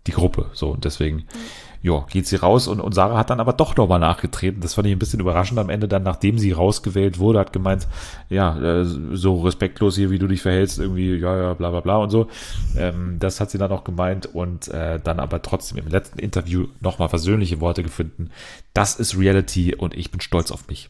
die Gruppe. So, und deswegen, mhm. ja, geht sie raus und, und Sarah hat dann aber doch nochmal nachgetreten. Das fand ich ein bisschen überraschend am Ende dann, nachdem sie rausgewählt wurde, hat gemeint, ja, äh, so respektlos hier, wie du dich verhältst, irgendwie, ja, ja, bla, bla, bla und so. Ähm, das hat sie dann auch gemeint und äh, dann aber trotzdem im letzten Interview nochmal versöhnliche Worte gefunden. Das ist Reality und ich bin stolz auf mich.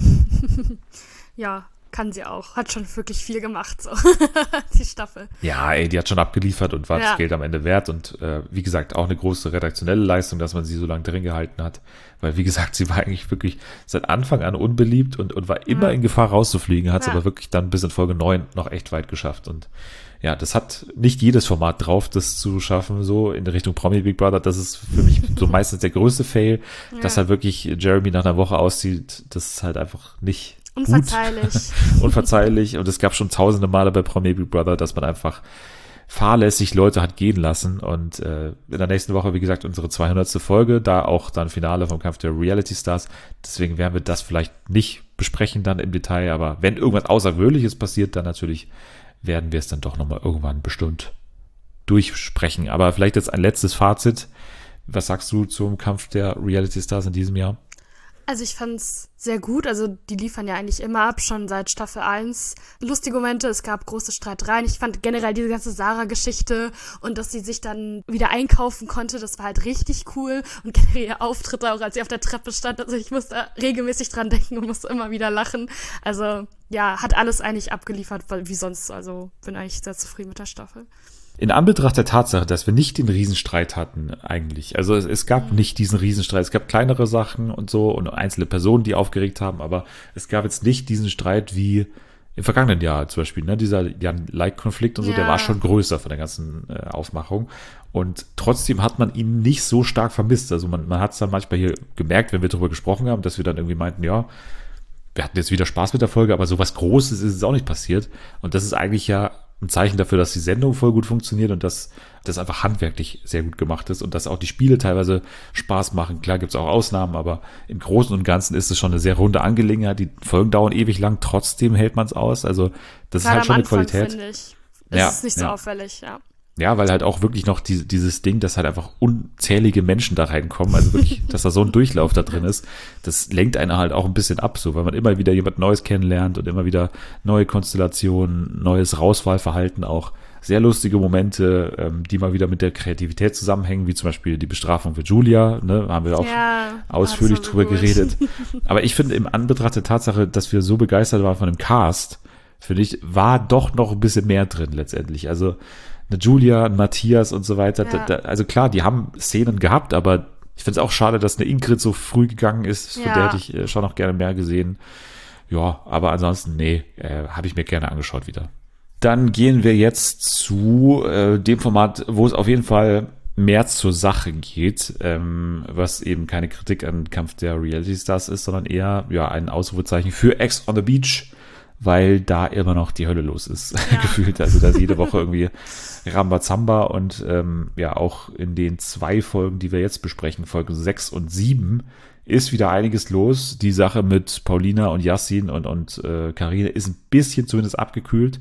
Ja, kann sie auch. Hat schon wirklich viel gemacht, so, die Staffel. Ja, ey, die hat schon abgeliefert und war ja. das Geld am Ende wert. Und äh, wie gesagt, auch eine große redaktionelle Leistung, dass man sie so lange drin gehalten hat. Weil, wie gesagt, sie war eigentlich wirklich seit Anfang an unbeliebt und, und war immer ja. in Gefahr rauszufliegen, hat es ja. aber wirklich dann bis in Folge neun noch echt weit geschafft. Und ja, das hat nicht jedes Format drauf, das zu schaffen, so in Richtung Promi Big Brother. Das ist für mich so meistens der größte Fail, ja. dass halt wirklich Jeremy nach einer Woche auszieht. Das ist halt einfach nicht Unverzeihlich. Unverzeihlich. Und es gab schon tausende Male bei Promi Big Brother, dass man einfach fahrlässig Leute hat gehen lassen. Und äh, in der nächsten Woche, wie gesagt, unsere zweihundertste Folge, da auch dann Finale vom Kampf der Reality Stars. Deswegen werden wir das vielleicht nicht besprechen dann im Detail. Aber wenn irgendwas Außergewöhnliches passiert, dann natürlich werden wir es dann doch nochmal irgendwann bestimmt durchsprechen. Aber vielleicht jetzt ein letztes Fazit. Was sagst du zum Kampf der Reality Stars in diesem Jahr? Also ich fand's sehr gut, also die liefern ja eigentlich immer ab, schon seit Staffel eins. Lustige Momente, es gab große Streitereien. Ich fand generell diese ganze Sarah-Geschichte und dass sie sich dann wieder einkaufen konnte, das war halt richtig cool. Und generell ihr Auftritt auch, als sie auf der Treppe stand, also ich musste regelmäßig dran denken und musste immer wieder lachen. Also ja, hat alles eigentlich abgeliefert, wie sonst, also bin eigentlich sehr zufrieden mit der Staffel. In Anbetracht der Tatsache, dass wir nicht den Riesenstreit hatten eigentlich, also es, es gab mhm. nicht diesen Riesenstreit, es gab kleinere Sachen und so und einzelne Personen, die aufgeregt haben, aber es gab jetzt nicht diesen Streit wie im vergangenen Jahr zum Beispiel, ne, dieser Jan-Like-Konflikt und so, ja. der war schon größer von der ganzen äh, Aufmachung und trotzdem hat man ihn nicht so stark vermisst, also man, man hat es dann manchmal hier gemerkt, wenn wir darüber gesprochen haben, dass wir dann irgendwie meinten, ja, wir hatten jetzt wieder Spaß mit der Folge, aber sowas Großes ist es auch nicht passiert und das ist eigentlich ja ein Zeichen dafür, dass die Sendung voll gut funktioniert und dass das einfach handwerklich sehr gut gemacht ist und dass auch die Spiele teilweise Spaß machen. Klar gibt es auch Ausnahmen, aber im Großen und Ganzen ist es schon eine sehr runde Angelegenheit. Die Folgen dauern ewig lang, trotzdem hält man es aus. Also das Gerade ist halt schon am eine Anfang, Qualität. finde ich, ist ja, es nicht so ja. auffällig, ja. Ja, weil halt auch wirklich noch die, dieses Ding, dass halt einfach unzählige Menschen da reinkommen, also wirklich, dass da so ein Durchlauf da drin ist, das lenkt einen halt auch ein bisschen ab, so, weil man immer wieder jemand Neues kennenlernt und immer wieder neue Konstellationen, neues Rauswahlverhalten auch, sehr lustige Momente, ähm, die mal wieder mit der Kreativität zusammenhängen, wie zum Beispiel die Bestrafung für Julia, ne, haben wir auch ja, ausführlich so drüber gut. geredet. Aber ich finde, im Anbetracht der Tatsache, dass wir so begeistert waren von dem Cast, finde ich, war doch noch ein bisschen mehr drin letztendlich, also eine Julia, ein Matthias und so weiter. Ja. Da, da, also klar, die haben Szenen gehabt, aber ich finde es auch schade, dass eine Ingrid so früh gegangen ist. Von ja. der hätte ich äh, schon noch gerne mehr gesehen. Ja, aber ansonsten, nee, äh, habe ich mir gerne angeschaut wieder. Dann gehen wir jetzt zu äh, dem Format, wo es auf jeden Fall mehr zur Sache geht, ähm, was eben keine Kritik an Kampf der Reality Stars ist, sondern eher ja ein Ausrufezeichen für Ex on the Beach, weil da immer noch die Hölle los ist, ja. gefühlt. Also da ist jede Woche irgendwie Rambazamba und ähm, ja auch in den zwei Folgen, die wir jetzt besprechen, Folge sechs und sieben, ist wieder einiges los. Die Sache mit Paulina und Yassin und, und äh, Carine ist ein bisschen zumindest abgekühlt,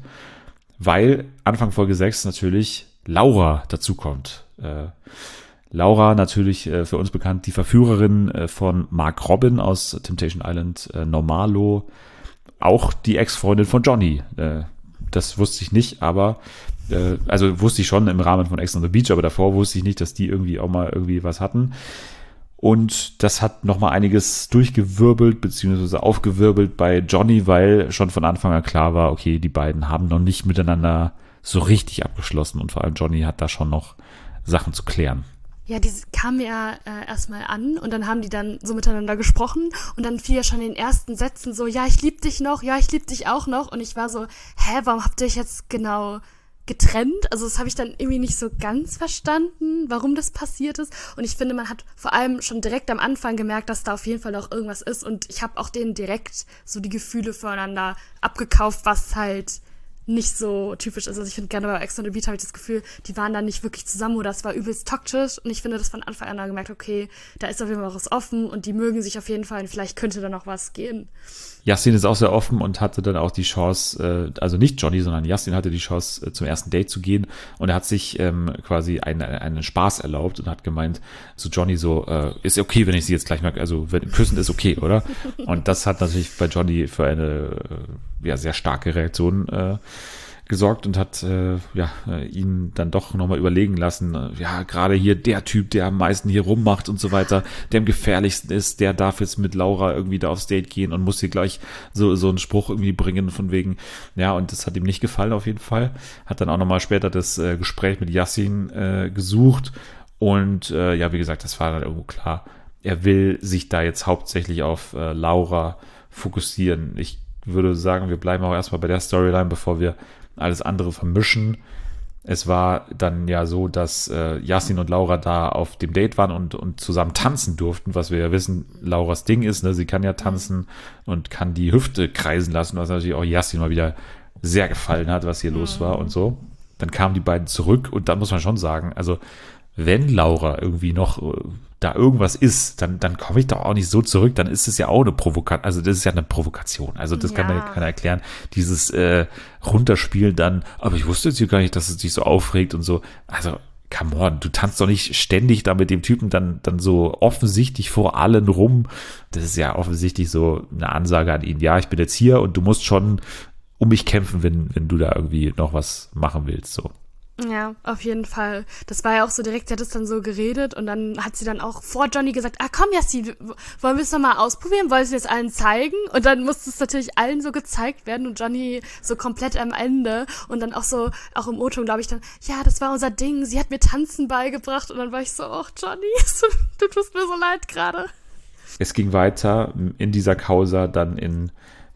weil Anfang Folge sechs natürlich Laura dazukommt. Äh, Laura natürlich äh, für uns bekannt, die Verführerin äh, von Mark Robin aus Temptation Island, äh, Normalo, auch die Ex-Freundin von Johnny. Äh, das wusste ich nicht, aber äh, also wusste ich schon im Rahmen von Ex on the Beach, aber davor wusste ich nicht, dass die irgendwie auch mal irgendwie was hatten. Und das hat nochmal einiges durchgewirbelt, beziehungsweise aufgewirbelt bei Johnny, weil schon von Anfang an klar war, okay, die beiden haben noch nicht miteinander so richtig abgeschlossen und vor allem Johnny hat da schon noch Sachen zu klären. Ja, die kamen ja äh, erstmal an und dann haben die dann so miteinander gesprochen und dann fiel ja schon in den ersten Sätzen so, ja, ich lieb dich noch, ja, ich lieb dich auch noch und ich war so, hä, warum habt ihr euch jetzt genau getrennt? Also das habe ich dann irgendwie nicht so ganz verstanden, warum das passiert ist und ich finde, man hat vor allem schon direkt am Anfang gemerkt, dass da auf jeden Fall noch irgendwas ist und ich habe auch denen direkt so die Gefühle füreinander abgekauft, was halt nicht so typisch ist. Also ich finde gerne bei Ex on the Beach habe ich das Gefühl, die waren dann nicht wirklich zusammen oder es war übelst toxisch und ich finde das von Anfang an gemerkt, okay, da ist auf jeden Fall was offen und die mögen sich auf jeden Fall und vielleicht könnte da noch was gehen. Yassin ist auch sehr offen und hatte dann auch die Chance, äh, also nicht Johnny, sondern Yassin hatte die Chance, äh, zum ersten Date zu gehen und er hat sich ähm, quasi einen, einen Spaß erlaubt und hat gemeint zu Johnny so, äh, ist okay, wenn ich sie jetzt gleich mal, also wenn, küssen ist okay, oder? Und das hat natürlich bei Johnny für eine äh, ja, sehr starke Reaktion äh, gesorgt und hat äh, ja äh, ihn dann doch nochmal überlegen lassen, äh, ja, gerade hier der Typ, der am meisten hier rummacht und so weiter, der am gefährlichsten ist, der darf jetzt mit Laura irgendwie da aufs Date gehen und muss hier gleich so so einen Spruch irgendwie bringen von wegen, ja, und das hat ihm nicht gefallen auf jeden Fall. Hat dann auch nochmal später das äh, Gespräch mit Yassin äh, gesucht und äh, ja, wie gesagt, das war dann irgendwo klar, er will sich da jetzt hauptsächlich auf äh, Laura fokussieren. Ich würde sagen, wir bleiben auch erstmal bei der Storyline, bevor wir alles andere vermischen. Es war dann ja so, dass äh, Yassin und Laura da auf dem Date waren und, und zusammen tanzen durften, was wir ja wissen, Lauras Ding ist, ne? Sie kann ja tanzen und kann die Hüfte kreisen lassen, was natürlich auch Yassin mal wieder sehr gefallen hat, was hier mhm. los war und so. Dann kamen die beiden zurück und dann muss man schon sagen, also wenn Laura irgendwie noch äh, da irgendwas ist, dann, dann komme ich doch auch nicht so zurück, dann ist es ja auch eine Provokation, also das ist ja eine Provokation, also das ja. kann mir keiner erklären, dieses äh, Runterspielen dann, aber ich wusste jetzt hier gar nicht, dass es sich so aufregt und so, also come on, du tanzt doch nicht ständig da mit dem Typen dann, dann so offensichtlich vor allen rum, das ist ja offensichtlich so eine Ansage an ihn, ja, ich bin jetzt hier und du musst schon um mich kämpfen, wenn, wenn du da irgendwie noch was machen willst, so. Ja, auf jeden Fall. Das war ja auch so direkt, sie hat es dann so geredet und dann hat sie dann auch vor Johnny gesagt, ah komm Yassin, wollen wir es nochmal ausprobieren, wollen wir es jetzt allen zeigen? Und dann musste es natürlich allen so gezeigt werden und Johnny so komplett am Ende und dann auch so, auch im O-Ton glaube ich dann, ja, das war unser Ding, sie hat mir Tanzen beigebracht und dann war ich so, oh Johnny, du tust mir so leid gerade. Es ging weiter in dieser Causa dann in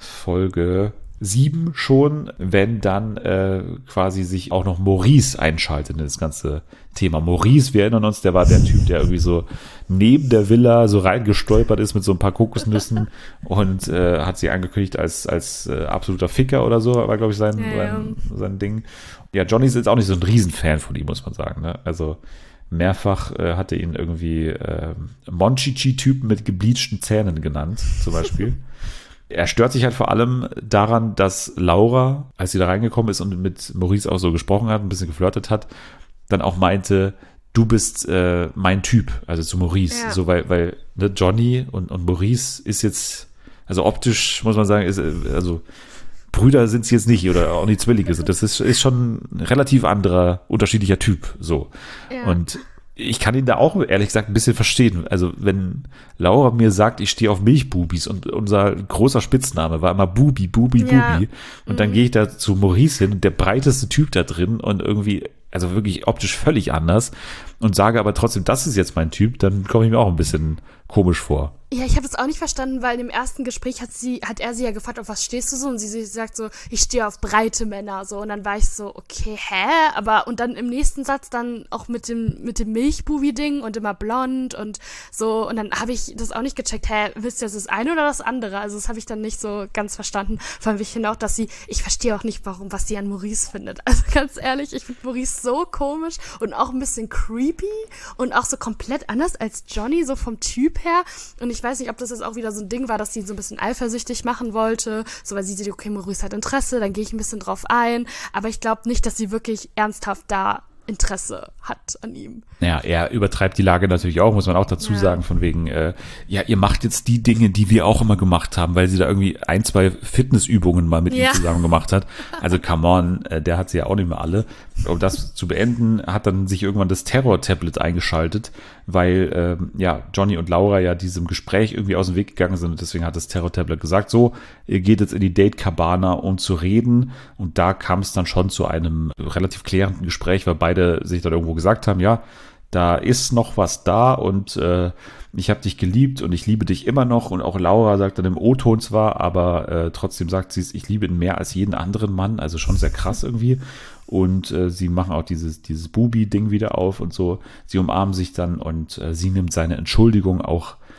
Folge sieben schon, wenn dann äh, quasi sich auch noch Maurice einschaltet in das ganze Thema. Maurice, wir erinnern uns, der war der Typ, der irgendwie so neben der Villa so reingestolpert ist mit so ein paar Kokosnüssen und äh, hat sie angekündigt als als äh, absoluter Ficker oder so, war glaube ich sein, ja, sein, ja. sein Ding. Ja, Johnny ist jetzt auch nicht so ein Riesenfan von ihm, muss man sagen, ne? Also mehrfach äh, hatte ihn irgendwie äh, Monchichi-Typen mit gebleachten Zähnen genannt, zum Beispiel. Er stört sich halt vor allem daran, dass Laura, als sie da reingekommen ist und mit Maurice auch so gesprochen hat, ein bisschen geflirtet hat, dann auch meinte, du bist äh, mein Typ, also zu Maurice. Ja. So, weil, weil ne, Johnny und, und Maurice ist jetzt, also optisch muss man sagen, ist, also Brüder sind es jetzt nicht oder auch nicht Zwillinge. So, das ist, ist schon ein relativ anderer, unterschiedlicher Typ. So. Ja. Und ich kann ihn da auch, ehrlich gesagt, ein bisschen verstehen. Also, wenn Laura mir sagt, ich stehe auf Milchbubis und unser großer Spitzname war immer Bubi, Bubi, ja. Bubi. Und mhm. dann gehe ich da zu Maurice hin, der breiteste Typ da drin und irgendwie, also wirklich optisch völlig anders und sage aber trotzdem, das ist jetzt mein Typ, dann komme ich mir auch ein bisschen komisch vor. Ja, ich habe das auch nicht verstanden, weil im ersten Gespräch hat sie, hat er sie ja gefragt, auf was stehst du so? Und sie, sie sagt so, ich stehe auf breite Männer, so. Und dann war ich so, okay, hä? Aber, und dann im nächsten Satz dann auch mit dem, mit dem Milchbubi-Ding und immer blond und so. Und dann habe ich das auch nicht gecheckt, hä, wisst ihr, das ist das eine oder das andere? Also das habe ich dann nicht so ganz verstanden. Vor allem, ich finde auch, dass sie, ich verstehe auch nicht, warum, was sie an Maurice findet. Also ganz ehrlich, ich finde Maurice so komisch und auch ein bisschen creepy und auch so komplett anders als Johnny, so vom Typ her. Und ich weiß nicht, ob das jetzt auch wieder so ein Ding war, dass sie ihn so ein bisschen eifersüchtig machen wollte, so weil sie sieht, okay, Maurice hat Interesse, dann gehe ich ein bisschen drauf ein, aber ich glaube nicht, dass sie wirklich ernsthaft da Interesse hat an ihm. Ja, er übertreibt die Lage natürlich auch, muss man auch dazu ja. sagen, von wegen, äh, ja, ihr macht jetzt die Dinge, die wir auch immer gemacht haben, weil sie da irgendwie ein, zwei Fitnessübungen mal mit ja. ihm zusammen gemacht hat. Also come on, äh, der hat sie ja auch nicht mehr alle. Um das zu beenden, hat dann sich irgendwann das Terror-Tablet eingeschaltet, weil ähm, ja Johnny und Laura ja diesem Gespräch irgendwie aus dem Weg gegangen sind und deswegen hat das Terror-Tablet gesagt, so, ihr geht jetzt in die Date-Cabana, um zu reden, und da kam es dann schon zu einem relativ klärenden Gespräch, weil beide sich dann irgendwo gesagt haben, ja, da ist noch was da und äh, ich habe dich geliebt und ich liebe dich immer noch, und auch Laura sagt dann im O-Ton zwar, aber äh, trotzdem sagt sie es, ich liebe ihn mehr als jeden anderen Mann, also schon sehr krass irgendwie. Und äh, sie machen auch dieses, dieses Bubi-Ding wieder auf und so. Sie umarmen sich dann und äh, sie nimmt seine Entschuldigung auch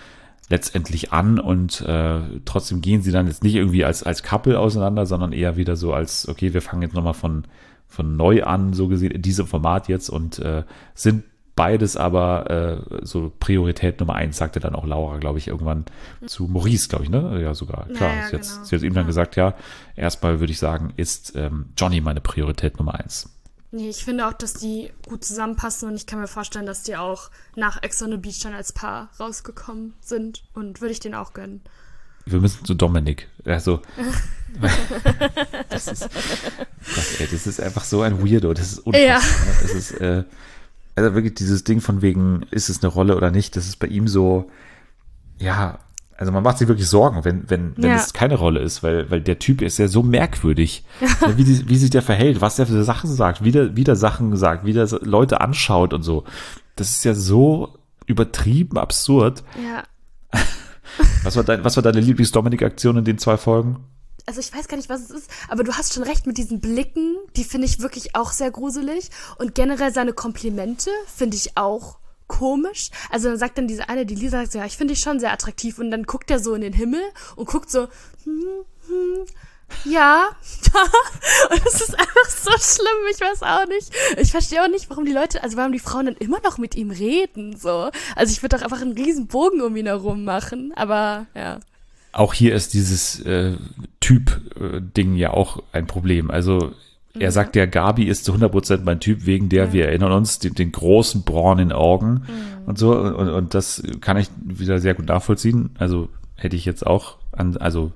letztendlich an und äh, trotzdem gehen sie dann jetzt nicht irgendwie als, als Couple auseinander, sondern eher wieder so als, okay, wir fangen jetzt nochmal von, von neu an, so gesehen, in diesem Format jetzt und äh, sind beides aber äh, so Priorität Nummer eins, sagte dann auch Laura, glaube ich, irgendwann zu Maurice, glaube ich, ne? Ja, sogar. Klar, Ja, ja, sie, hat, genau. sie hat ihm dann gesagt, ja, erstmal würde ich sagen, ist ähm, Johnny meine Priorität Nummer eins. Nee, ich finde auch, dass die gut zusammenpassen und ich kann mir vorstellen, dass die auch nach Ex on the Beach dann als Paar rausgekommen sind und würde ich denen auch gönnen. Wir müssen zu Dominik. Also, das ist, Gott, ey, das ist einfach so ein Weirdo. Das ist unfassbar. Ja. Ne? Das ist, äh, also wirklich dieses Ding von wegen, ist es eine Rolle oder nicht, das ist bei ihm so, ja, also man macht sich wirklich Sorgen, wenn, wenn, wenn Ja. es keine Rolle ist, weil, weil der Typ ist ja so merkwürdig, ja, wie, die, wie sich der verhält, was der für Sachen sagt, wie der, wie der Sachen sagt, wie der so Leute anschaut und so. Das ist ja so übertrieben absurd. Ja. Was war dein, was war deine Lieblings-Dominik-Aktion in den zwei Folgen? Also ich weiß gar nicht, was es ist, aber du hast schon recht mit diesen Blicken, die finde ich wirklich auch sehr gruselig und generell seine Komplimente finde ich auch komisch. Also dann sagt dann diese eine, die Lisa sagt so, ja, ich finde dich schon sehr attraktiv und dann guckt er so in den Himmel und guckt so, hm, hm, ja, und es ist einfach so schlimm, ich weiß auch nicht. Ich verstehe auch nicht, warum die Leute, also warum die Frauen dann immer noch mit ihm reden, so. Also ich würde doch einfach einen riesen Bogen um ihn herum machen, aber ja. Auch hier ist dieses äh, Typ-Ding ja auch ein Problem. Also er sagt ja, Gabi ist zu hundert Prozent mein Typ, wegen der, wir erinnern uns, den, den großen braunen Augen und so. Und, und das kann ich wieder sehr gut nachvollziehen. Also hätte ich jetzt auch an, also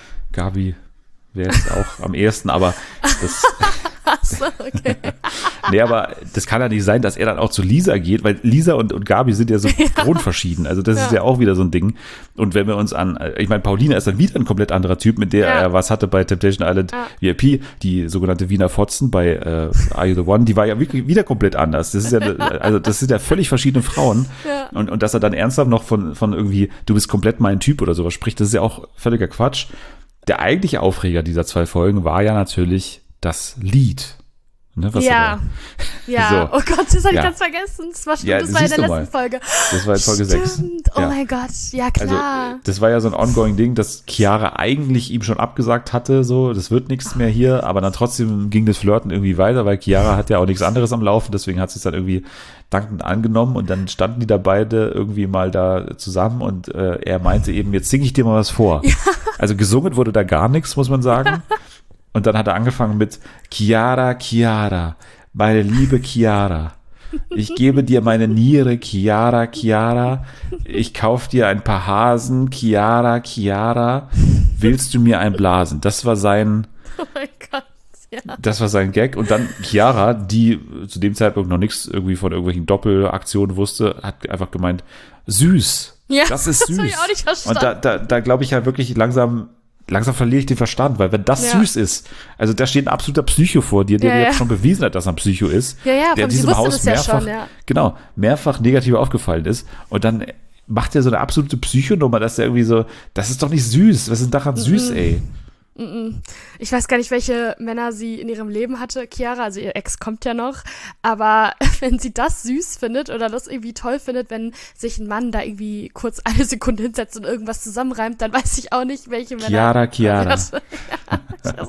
Gabi wäre jetzt auch am ehesten, aber das... Achso, okay. Nee, aber das kann ja nicht sein, dass er dann auch zu Lisa geht, weil Lisa und, und Gabi sind ja so grundverschieden. Also das Ja. ist ja auch wieder so ein Ding. Und wenn wir uns an, ich meine, Paulina ist dann wieder ein komplett anderer Typ, mit der Ja. er was hatte bei Temptation Island Ja. V I P, die sogenannte Wiener Fotzen bei äh, Are You the One, die war ja wirklich wieder komplett anders. Das ist ja, also das sind ja völlig verschiedene Frauen. Ja. Und, und dass er dann ernsthaft noch von, von irgendwie, du bist komplett mein Typ oder sowas spricht, das ist ja auch völliger Quatsch. Der eigentliche Aufreger dieser zwei Folgen war ja natürlich das Lied. Ne, was Ja, er ja. So. Oh Gott, das habe ich Ja. ganz vergessen. Das war, stimmt, Ja, das war in siehst der du letzten mal. Folge. da, das war in Folge sechs. Stimmt, oh Ja. mein Gott, ja Also, klar. äh, das war ja so ein ongoing Ding, dass Chiara eigentlich ihm schon abgesagt hatte, so, das wird nichts mehr hier, aber dann trotzdem ging das Flirten irgendwie weiter, weil Chiara hat ja auch nichts anderes am Laufen, deswegen hat sie es dann irgendwie dankend angenommen und dann standen die da beide irgendwie mal da zusammen und äh, er meinte eben, jetzt singe ich dir mal was vor. Ja. Also gesungen wurde da gar nichts, muss man sagen. Und dann hat er angefangen mit Chiara, Chiara, meine liebe Chiara. Ich gebe dir meine Niere, Chiara, Chiara. Ich kauf dir ein paar Hasen, Chiara, Chiara. Willst du mir ein Blasen? Das war sein, Oh mein Gott, ja. das war sein Gag. Und dann Chiara, die zu dem Zeitpunkt noch nichts irgendwie von irgendwelchen Doppelaktionen wusste, hat einfach gemeint, süß. Ja, das ist das süß. hab ich auch nicht verstanden. Und da, da, da glaube ich ja wirklich langsam, langsam verliere ich den Verstand, weil wenn das Ja. süß ist, also da steht ein absoluter Psycho vor dir, der Ja, dir ja. jetzt schon bewiesen hat, dass er ein Psycho ist, Ja, ja, der vor in allem, sie diesem wusste Haus das ja mehrfach, schon, ja. genau, mehrfach negativ aufgefallen ist und dann macht er so eine absolute Psychonummer, dass er irgendwie so, das ist doch nicht süß, was ist denn daran süß, ey? Ich weiß gar nicht, welche Männer sie in ihrem Leben hatte, Chiara, also ihr Ex kommt ja noch, aber wenn sie das süß findet oder das irgendwie toll findet, wenn sich ein Mann da irgendwie kurz eine Sekunde hinsetzt und irgendwas zusammenreimt, dann weiß ich auch nicht, welche Männer. Chiara, Chiara. Ja, also,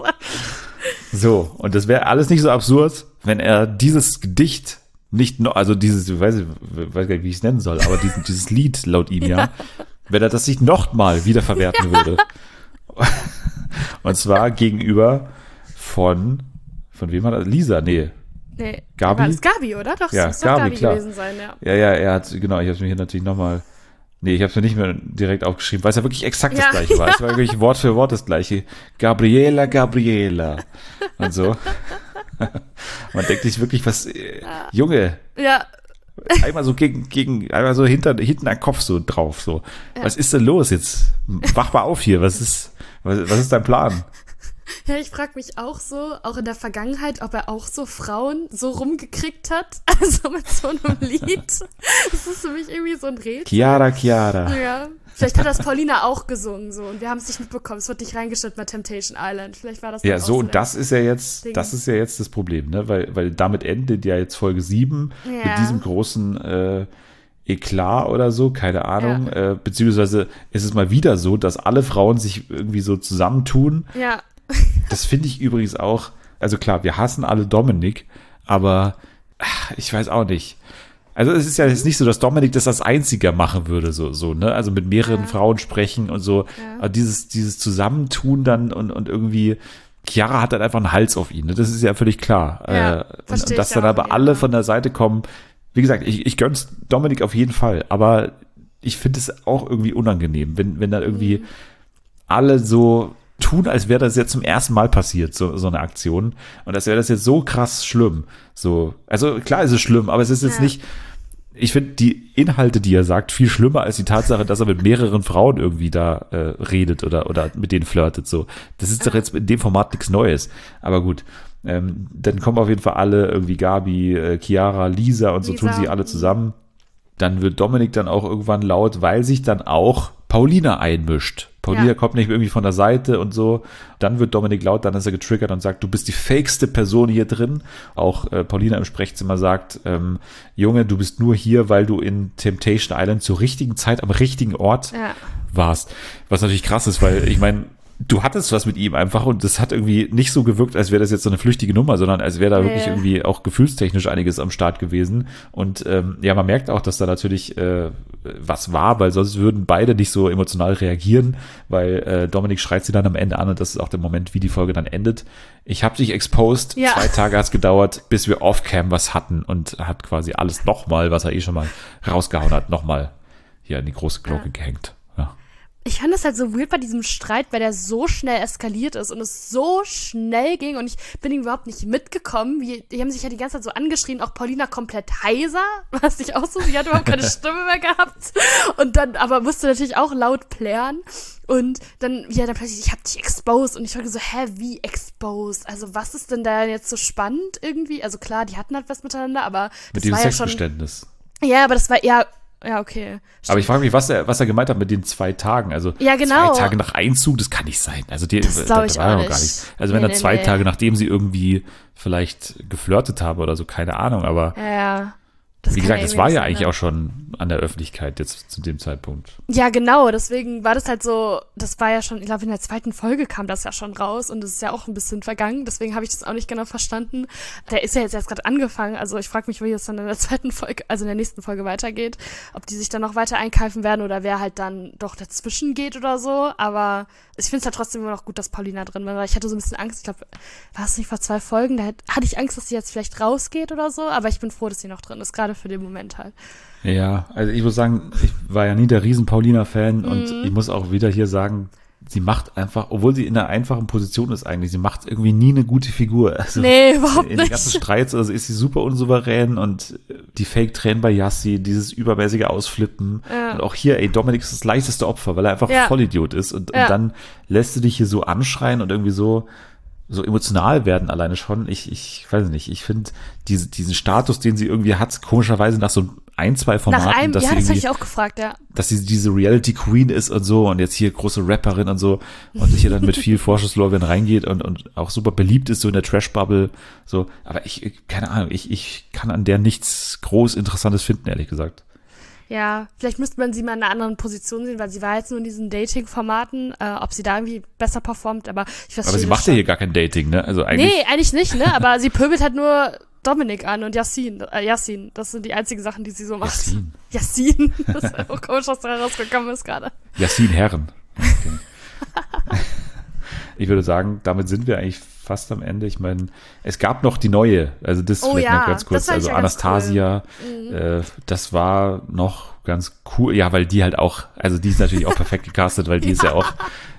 So, und das wäre alles nicht so absurd, wenn er dieses Gedicht nicht noch, also dieses, ich weiß, ich weiß gar nicht, wie ich es nennen soll, aber diesen, dieses Lied laut ihm ja, wenn er das sich noch mal wiederverwerten würde. Und zwar gegenüber von, von wem war das? Lisa, nee. nee, Gabi? War das Gabi, oder? Doch, Ja, es muss doch Gabi, Gabi klar. gewesen sein, ja. Ja, ja, er hat, genau, ich habe mir hier natürlich nochmal, nee, ich habe es mir nicht mehr direkt aufgeschrieben, weil es ja wirklich exakt das Ja, Gleiche war. Es war wirklich Wort für Wort das Gleiche. Gabriela, Gabriela. Und so. Man denkt sich wirklich, was, äh, Junge, Ja, einmal so gegen, gegen, einmal so hinter, hinten am Kopf so drauf, so. Was ist denn los jetzt? Wach mal auf hier, was ist, was, was ist dein Plan? ja, ich frage mich auch so, auch in der Vergangenheit, ob er auch so Frauen so rumgekriegt hat, also mit so einem Lied. Das ist für mich irgendwie so ein Rätsel. Chiara, Chiara. Ja, vielleicht hat das Paulina auch gesungen so und wir haben es nicht mitbekommen. Es wird nicht reingeschnitten bei Temptation Island. Vielleicht war das Ja, dann auch so, und der- das ist ja jetzt, Ding. das ist ja jetzt das Problem, ne, weil, weil damit endet ja jetzt Folge sieben Ja. mit diesem großen, äh, Eklat oder so, keine Ahnung. Ja. Äh, beziehungsweise ist es mal wieder so, dass alle Frauen sich irgendwie so zusammentun. Ja. Das finde ich übrigens auch, also klar, wir hassen alle Dominik, aber ach, ich weiß auch nicht. Also es ist ja jetzt nicht so, dass Dominik das als Einziger machen würde, so, so, ne? Also mit mehreren Ja. Frauen sprechen und so. Ja. Aber dieses, dieses Zusammentun dann und, und irgendwie, Chiara hat dann einfach einen Hals auf ihn, ne? Das ist ja völlig klar. Ja, äh, und, versteh und dass ich dann auch, aber ja. alle von der Seite kommen, wie gesagt, ich, ich gönn's Dominik auf jeden Fall, aber ich finde es auch irgendwie unangenehm, wenn, wenn dann irgendwie Mhm. alle so tun, als wäre das jetzt zum ersten Mal passiert, so, so eine Aktion. Und als wäre das jetzt so krass schlimm. So, also klar ist es schlimm, aber es ist jetzt Ja. nicht, ich finde die Inhalte, die er sagt, viel schlimmer als die Tatsache, dass er mit mehreren Frauen irgendwie da äh, redet oder, oder mit denen flirtet. So, das ist doch jetzt in dem Format nichts Neues. Aber gut, ähm, dann kommen auf jeden Fall alle, irgendwie Gabi, äh, Chiara, Lisa und so Lisa. tun sie alle zusammen. Dann wird Dominik dann auch irgendwann laut, weil sich dann auch Paulina einmischt. Paulina Ja. kommt nicht irgendwie von der Seite und so. Dann wird Dominik laut, dann ist er getriggert und sagt, du bist die fakeste Person hier drin. Auch äh, Paulina im Sprechzimmer sagt, ähm, Junge, du bist nur hier, weil du in Temptation Island zur richtigen Zeit am richtigen Ort Ja. warst. Was natürlich krass ist, weil ich meine, du hattest was mit ihm einfach und das hat irgendwie nicht so gewirkt, als wäre das jetzt so eine flüchtige Nummer, sondern als wäre da Nee. wirklich irgendwie auch gefühlstechnisch einiges am Start gewesen. Und ähm, ja, man merkt auch, dass da natürlich äh, was war, weil sonst würden beide nicht so emotional reagieren, weil äh, Dominik schreit sie dann am Ende an und das ist auch der Moment, wie die Folge dann endet. Ich habe dich exposed, Ja. zwei Tage hat's gedauert, bis wir off-cam was hatten und hat quasi alles nochmal, was er eh schon mal rausgehauen hat, nochmal hier an die große Glocke Ja. gehängt. Ja. Ich fand das halt so weird bei diesem Streit, weil der so schnell eskaliert ist und es so schnell ging und ich bin ihm überhaupt nicht mitgekommen. Wie, die haben sich ja die ganze Zeit so angeschrien, auch Paulina komplett heiser, was ich auch so, sie hat überhaupt keine Stimme mehr gehabt und dann, aber musste natürlich auch laut plären und dann, ja, dann plötzlich, ich hab dich exposed und ich war so, hä, wie exposed? Also was ist denn da jetzt so spannend irgendwie? Also klar, die hatten halt was miteinander, aber Mit das diesem war ja schon, Sexgeständnis. ja, aber das war eher, ja, okay. Aber ich frage mich, was er, was er gemeint hat mit den zwei Tagen. Also Ja, genau. zwei Tage nach Einzug, das kann nicht sein. Also die, Das da, glaub da ich war er auch noch gar nicht. nicht. Also wenn Nee, er nee, zwei nee. Tage, nachdem sie irgendwie vielleicht geflirtet haben oder so, keine Ahnung. Aber Ja, ja. Das wie kann gesagt, ja es irgendwie war nicht ja sein, eigentlich ne? auch schon an der Öffentlichkeit jetzt zu dem Zeitpunkt. Ja, genau, deswegen war das halt so, das war ja schon, ich glaube, in der zweiten Folge kam das ja schon raus und es ist ja auch ein bisschen vergangen, deswegen habe ich das auch nicht genau verstanden. Der ist ja jetzt erst gerade angefangen, also ich frage mich, wie es dann in der zweiten Folge, also in der nächsten Folge weitergeht, ob die sich dann noch weiter einkeifen werden oder wer halt dann doch dazwischen geht oder so, aber ich finde es halt trotzdem immer noch gut, dass Paulina drin war, weil ich hatte so ein bisschen Angst, ich glaube, war es nicht vor zwei Folgen, da hatte ich Angst, dass sie jetzt vielleicht rausgeht oder so, aber ich bin froh, dass sie noch drin ist, gerade für den Moment halt. Ja, also ich muss sagen, ich war ja nie der riesen Paulina-Fan und Mhm. ich muss auch wieder hier sagen, sie macht einfach, obwohl sie in einer einfachen Position ist eigentlich, sie macht irgendwie nie eine gute Figur. Also Nee, überhaupt in den ganzen nicht. Streits, also ist sie super unsouverän und die Fake-Tränen bei Yassi, dieses übermäßige Ausflippen. Ja. Und auch hier, ey, Dominik ist das leichteste Opfer, weil er einfach Ja. Vollidiot ist und, Ja. und dann lässt du dich hier so anschreien und irgendwie so so emotional werden alleine schon. Ich, ich weiß nicht, ich finde diese, diesen Status, den sie irgendwie hat, komischerweise nach so ein, zwei Formaten, Nach einem, dass ja, sie das habe irgendwie ich auch gefragt, ja. dass sie diese Reality Queen ist und so und jetzt hier große Rapperin und so und sich hier dann mit viel Vorschusslorbeeren reingeht und, und auch super beliebt ist so in der Trash-Bubble, so, aber ich, ich- keine Ahnung, ich, ich kann an der nichts groß Interessantes finden, ehrlich gesagt. Ja, vielleicht müsste man sie mal in einer anderen Position sehen, weil sie war jetzt nur in diesen Dating-Formaten, äh, ob sie da irgendwie besser performt, aber ich verstehe Aber sie das macht ja schon. hier gar kein Dating, ne, also eigentlich, Nee, eigentlich nicht, ne, aber sie pöbelt halt nur Dominik an und Yassin, äh, Yassin, das sind die einzigen Sachen, die sie so macht. Yassin. Yassin, das ist auch komisch, was da rausgekommen ist gerade. Yassin Herren. Okay. Ich würde sagen, damit sind wir eigentlich fast am Ende. Ich meine, es gab noch die neue, also das Oh vielleicht ja, noch ganz kurz, das fand ich also ja ganz Anastasia, äh, das war noch ganz cool, ja, weil die halt auch, also die ist natürlich auch perfekt gecastet, weil die ist ja auch,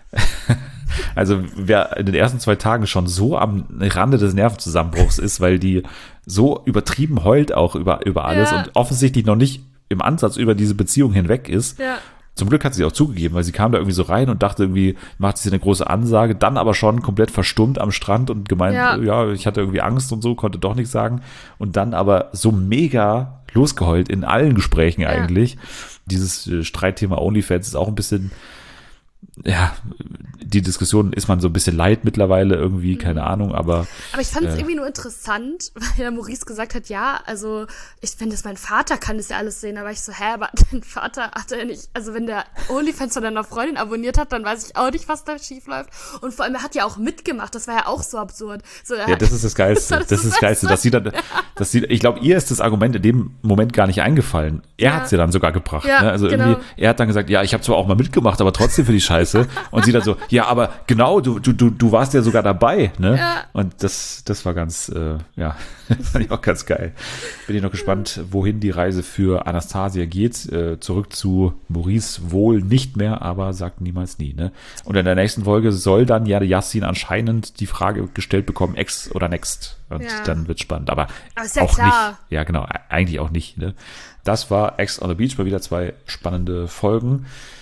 also wer in den ersten zwei Tagen schon so am Rande des Nervenzusammenbruchs ist, weil die so übertrieben heult auch über, über alles Ja. und offensichtlich noch nicht im Ansatz über diese Beziehung hinweg ist. Ja. Zum Glück hat sie auch zugegeben, weil sie kam da irgendwie so rein und dachte irgendwie, macht sie eine große Ansage, dann aber schon komplett verstummt am Strand und gemeint, Ja. ja, ich hatte irgendwie Angst und so, konnte doch nichts sagen und dann aber so mega losgeheult in allen Gesprächen Ja. eigentlich. Dieses äh, Streitthema OnlyFans ist auch ein bisschen, ja, die Diskussion ist man so ein bisschen leid mittlerweile irgendwie, Mhm. keine Ahnung, aber Aber ich fand es Äh. irgendwie nur interessant, weil ja Maurice gesagt hat, ja, also ich wenn das mein Vater kann das ja alles sehen, da war ich so, hä, aber dein Vater hat ja nicht, also wenn der OnlyFans von deiner Freundin abonniert hat, dann weiß ich auch nicht, was da schief läuft. Und vor allem, er hat ja auch mitgemacht, das war ja auch so absurd. So, er ja, hat- das ist das Geilste. Das ist das Geilste, dass sie dann, dass sie, ich glaube, ihr ist das Argument in dem Moment gar nicht eingefallen. Er Ja. hat es ja dann sogar gebracht. Ja, ne? Also genau. irgendwie, er hat dann gesagt, ja, ich habe zwar auch mal mitgemacht, aber trotzdem für die Scheiße. Und sie dann so, ja, aber genau, du, du, du, du warst ja sogar dabei, ne? Ja. Und das, das war ganz, äh, ja, fand ich auch ganz geil. Bin ich noch gespannt, wohin die Reise für Anastasia geht. Äh, zurück zu Maurice wohl nicht mehr, aber sagt niemals nie, ne? Und in der nächsten Folge soll dann ja Yassin anscheinend die Frage gestellt bekommen, Ex oder Next. Und Ja. dann wird spannend. Aber, Aber ist ja auch klar. nicht. Ja, genau, e- eigentlich auch nicht, ne? Das war Ex on the Beach, mal wieder zwei spannende Folgen.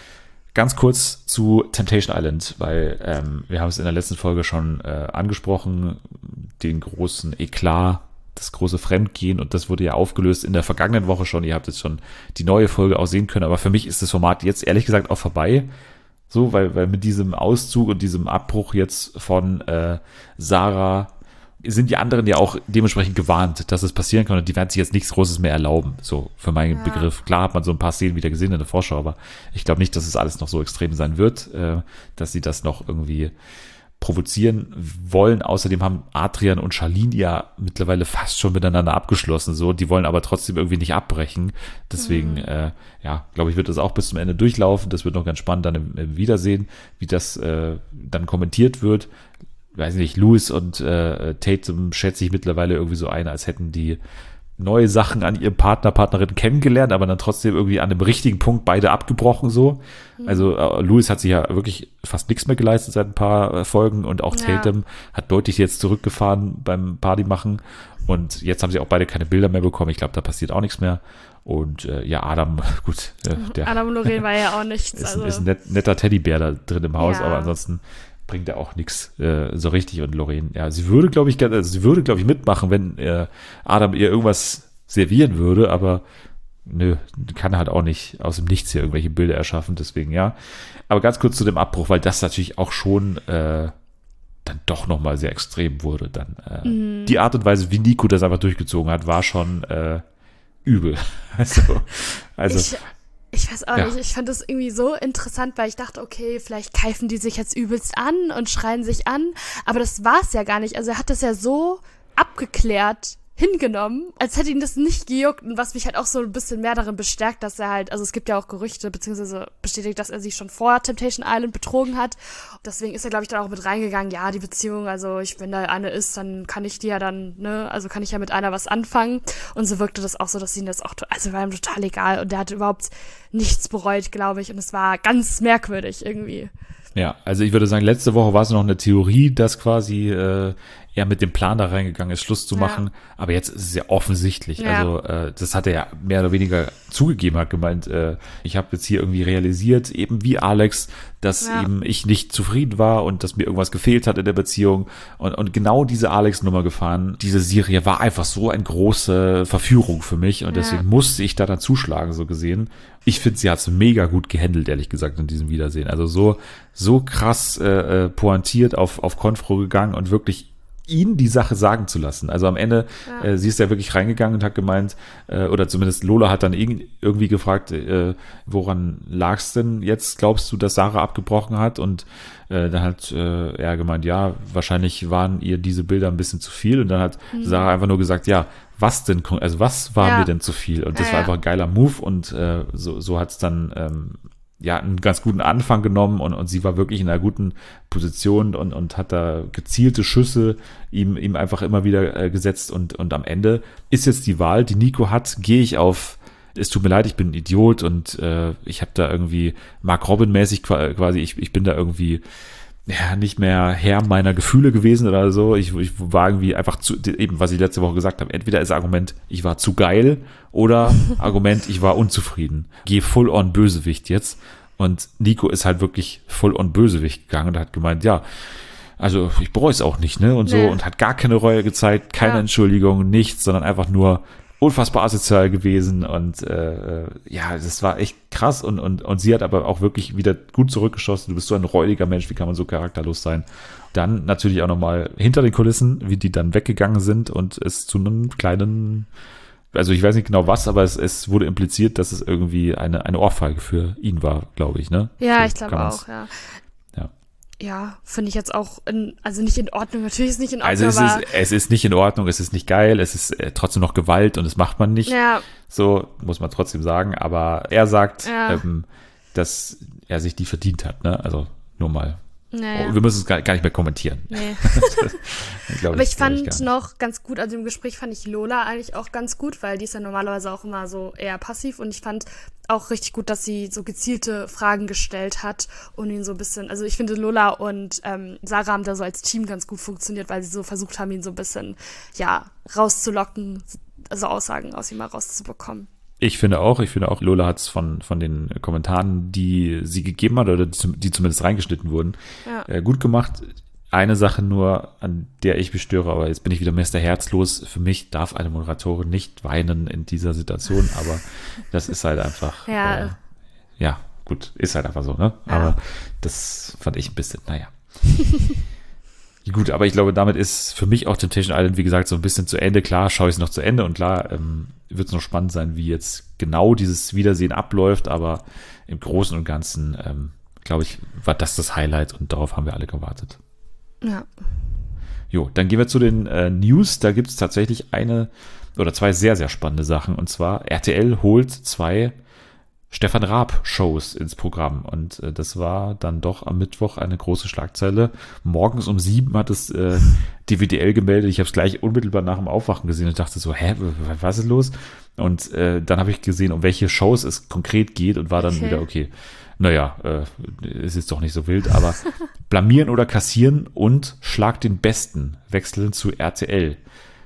Ganz kurz zu Temptation Island, weil ähm, wir haben es in der letzten Folge schon äh, angesprochen, den großen Eklat, das große Fremdgehen, und das wurde ja aufgelöst in der vergangenen Woche schon. Ihr habt jetzt schon die neue Folge auch sehen können, aber für mich ist das Format jetzt ehrlich gesagt auch vorbei. So, weil, weil mit diesem Auszug und diesem Abbruch jetzt von äh, Sarah sind die anderen ja auch dementsprechend gewarnt, dass es passieren kann, und die werden sich jetzt nichts Großes mehr erlauben, so für meinen Ja. Begriff. Klar hat man so ein paar Szenen wieder gesehen in der Vorschau, aber ich glaube nicht, dass es alles noch so extrem sein wird, äh, dass sie das noch irgendwie provozieren wollen. Außerdem haben Adrian und Charlene ja mittlerweile fast schon miteinander abgeschlossen, so, die wollen aber trotzdem irgendwie nicht abbrechen. Deswegen, Mhm. äh, ja, glaube ich, wird das auch bis zum Ende durchlaufen. Das wird noch ganz spannend dann im, im Wiedersehen, wie das äh, dann kommentiert wird. Weiß nicht, Louis und äh, Tatum schätze ich mittlerweile irgendwie so ein, als hätten die neue Sachen an ihrem Partner, Partnerin kennengelernt, aber dann trotzdem irgendwie an dem richtigen Punkt beide abgebrochen so. Also äh, Louis hat sich ja wirklich fast nichts mehr geleistet seit ein paar äh, Folgen, und auch Ja. Tatum hat deutlich jetzt zurückgefahren beim Partymachen, und jetzt haben sie auch beide keine Bilder mehr bekommen. Ich glaube, da passiert auch nichts mehr. Und äh, ja, Adam, gut, äh, der Adam und Lorraine war ja auch nichts. ist, Also, ein- ist ein net, netter Teddybär da drin im Haus, Ja. aber ansonsten bringt er auch nichts äh, so richtig. Und Lorraine, ja, sie würde, glaube ich, gerne- also sie würde, glaube ich, mitmachen, wenn äh, Adam ihr irgendwas servieren würde, aber nö, kann halt auch nicht aus dem Nichts hier irgendwelche Bilder erschaffen, deswegen ja. Aber ganz kurz zu dem Abbruch, weil das natürlich auch schon äh, dann doch nochmal sehr extrem wurde. Dann äh, Mhm. die Art und Weise, wie Nico das einfach durchgezogen hat, war schon äh, übel. Also, also ich, ich weiß auch ja. nicht, ich fand das irgendwie so interessant, weil ich dachte, okay, vielleicht keifen die sich jetzt übelst an und schreien sich an, aber das war es ja gar nicht. Also er hat das ja so abgeklärt hingenommen, als hätte ihn das nicht gejuckt, und was mich halt auch so ein bisschen mehr darin bestärkt, dass er halt, also es gibt ja auch Gerüchte, beziehungsweise bestätigt, dass er sie schon vor Temptation Island betrogen hat. Deswegen ist er, glaube ich, dann auch mit reingegangen, ja, die Beziehung, also ich, wenn da eine ist, dann kann ich die ja dann, ne, also kann ich ja mit einer was anfangen. Und so wirkte das auch so, dass ihn das auch, also war ihm total egal, und der hat überhaupt nichts bereut, glaube ich, und es war ganz merkwürdig irgendwie. Ja, also ich würde sagen, letzte Woche war es noch eine Theorie, dass quasi äh, er mit dem Plan da reingegangen ist, Schluss zu Ja. machen. Aber jetzt ist es ja offensichtlich. Ja. Also äh, das hat er ja mehr oder weniger zugegeben, hat gemeint, äh, ich habe jetzt hier irgendwie realisiert, eben wie Alex, dass Ja. eben ich nicht zufrieden war und dass mir irgendwas gefehlt hat in der Beziehung. Und, und genau diese Alex-Nummer gefahren. Diese Serie war einfach so eine große Verführung für mich, und Ja. deswegen musste ich da dann zuschlagen, so gesehen. Ich finde, sie hat es mega gut gehandelt, ehrlich gesagt, in diesem Wiedersehen. Also so, so krass äh, äh, pointiert auf, auf Konfro gegangen und wirklich ihn die Sache sagen zu lassen. Also am Ende, Ja. äh, sie ist ja wirklich reingegangen und hat gemeint, äh, oder zumindest Lola hat dann irg- irgendwie gefragt, äh, woran lag's denn jetzt, glaubst du, dass Sarah abgebrochen hat? Und äh, dann hat äh, er gemeint, ja, wahrscheinlich waren ihr diese Bilder ein bisschen zu viel. Und dann hat Sarah einfach nur gesagt, ja, was denn, kon- also was war Ja. mir denn zu viel? Und das Ja, war ja. einfach ein geiler Move, und äh, so, so hat's dann ähm, ja einen ganz guten Anfang genommen, und, und sie war wirklich in einer guten Position und, und hat da gezielte Schüsse ihm, ihm einfach immer wieder äh, gesetzt, und, und am Ende ist jetzt die Wahl, die Nico hat, gehe ich auf, es tut mir leid, ich bin ein Idiot, und äh, ich habe da irgendwie Mark Robin mäßig quasi, ich, ich bin da irgendwie ja, nicht mehr Herr meiner Gefühle gewesen oder so. Ich, ich war irgendwie einfach zu, eben, was ich letzte Woche gesagt habe, entweder ist Argument, ich war zu geil, oder Argument, ich war unzufrieden. Geh full on Bösewicht jetzt. Und Nico ist halt wirklich full on Bösewicht gegangen und hat gemeint, ja, also ich bereue es auch nicht, ne, und so, Nee. und hat gar keine Reue gezeigt, keine Ja. Entschuldigung, nichts, sondern einfach nur unfassbar asozial gewesen, und äh, ja, das war echt krass und, und, und sie hat aber auch wirklich wieder gut zurückgeschossen. Du bist so ein räudiger Mensch, wie kann man so charakterlos sein? Dann natürlich auch nochmal hinter den Kulissen, wie die dann weggegangen sind und es zu einem kleinen, also ich weiß nicht genau was, aber es, es wurde impliziert, dass es irgendwie eine, eine Ohrfeige für ihn war, glaube ich, ne? Ja, So ich glaube auch, ja. Ja. Ja, finde ich jetzt auch, in, also nicht in Ordnung, natürlich ist es nicht in Ordnung, Also es aber ist, es ist nicht in Ordnung, es ist nicht geil, es ist äh, trotzdem noch Gewalt und das macht man nicht. ja, So muss man trotzdem sagen, aber er sagt, Ja. ähm, dass er sich die verdient hat, ne? Also nur mal. naja. Oh, wir müssen es gar, gar nicht mehr kommentieren. Nee. Glaub Aber ich glaub fand gar nicht. noch ganz gut, also im Gespräch fand ich Lola eigentlich auch ganz gut, weil die ist ja normalerweise auch immer so eher passiv und ich fand auch richtig gut, dass sie so gezielte Fragen gestellt hat und ihn so ein bisschen, also ich finde Lola und ähm, Sarah haben da so als Team ganz gut funktioniert, weil sie so versucht haben, ihn so ein bisschen, ja, rauszulocken, also Aussagen aus ihm mal rauszubekommen. Ich finde auch, ich finde auch, Lola hat es von, von den Kommentaren, die sie gegeben hat oder die, zum- die zumindest reingeschnitten wurden, Ja. äh, gut gemacht. Eine Sache nur, an der ich mich störe, aber jetzt bin ich wieder Mister Herzlos. Für mich darf eine Moderatorin nicht weinen in dieser Situation, aber das ist halt einfach, Ja. äh, ja, gut, ist halt einfach so, ne? Ja. Aber das fand ich ein bisschen, naja. Gut, aber ich glaube, damit ist für mich auch Temptation Island, wie gesagt, so ein bisschen zu Ende. Klar, schaue ich es noch zu Ende und klar ähm, wird es noch spannend sein, wie jetzt genau dieses Wiedersehen abläuft, aber im Großen und Ganzen, ähm, glaube ich, war das das Highlight und darauf haben wir alle gewartet. Ja. Jo, dann gehen wir zu den äh, News. Da gibt es tatsächlich eine oder zwei sehr, sehr spannende Sachen. Und zwar R T L holt zwei Stefan Raab-Shows ins Programm. Und äh, das war dann doch am Mittwoch eine große Schlagzeile. Morgens um sieben hat es äh, D W D L gemeldet. Ich habe es gleich unmittelbar nach dem Aufwachen gesehen und dachte so, hä, w- w- was ist los? Und äh, dann habe ich gesehen, um welche Shows es konkret geht und war dann Okay. wieder, okay, naja, äh, es ist doch nicht so wild, aber blamieren oder kassieren und Schlag den Besten wechseln zu R T L.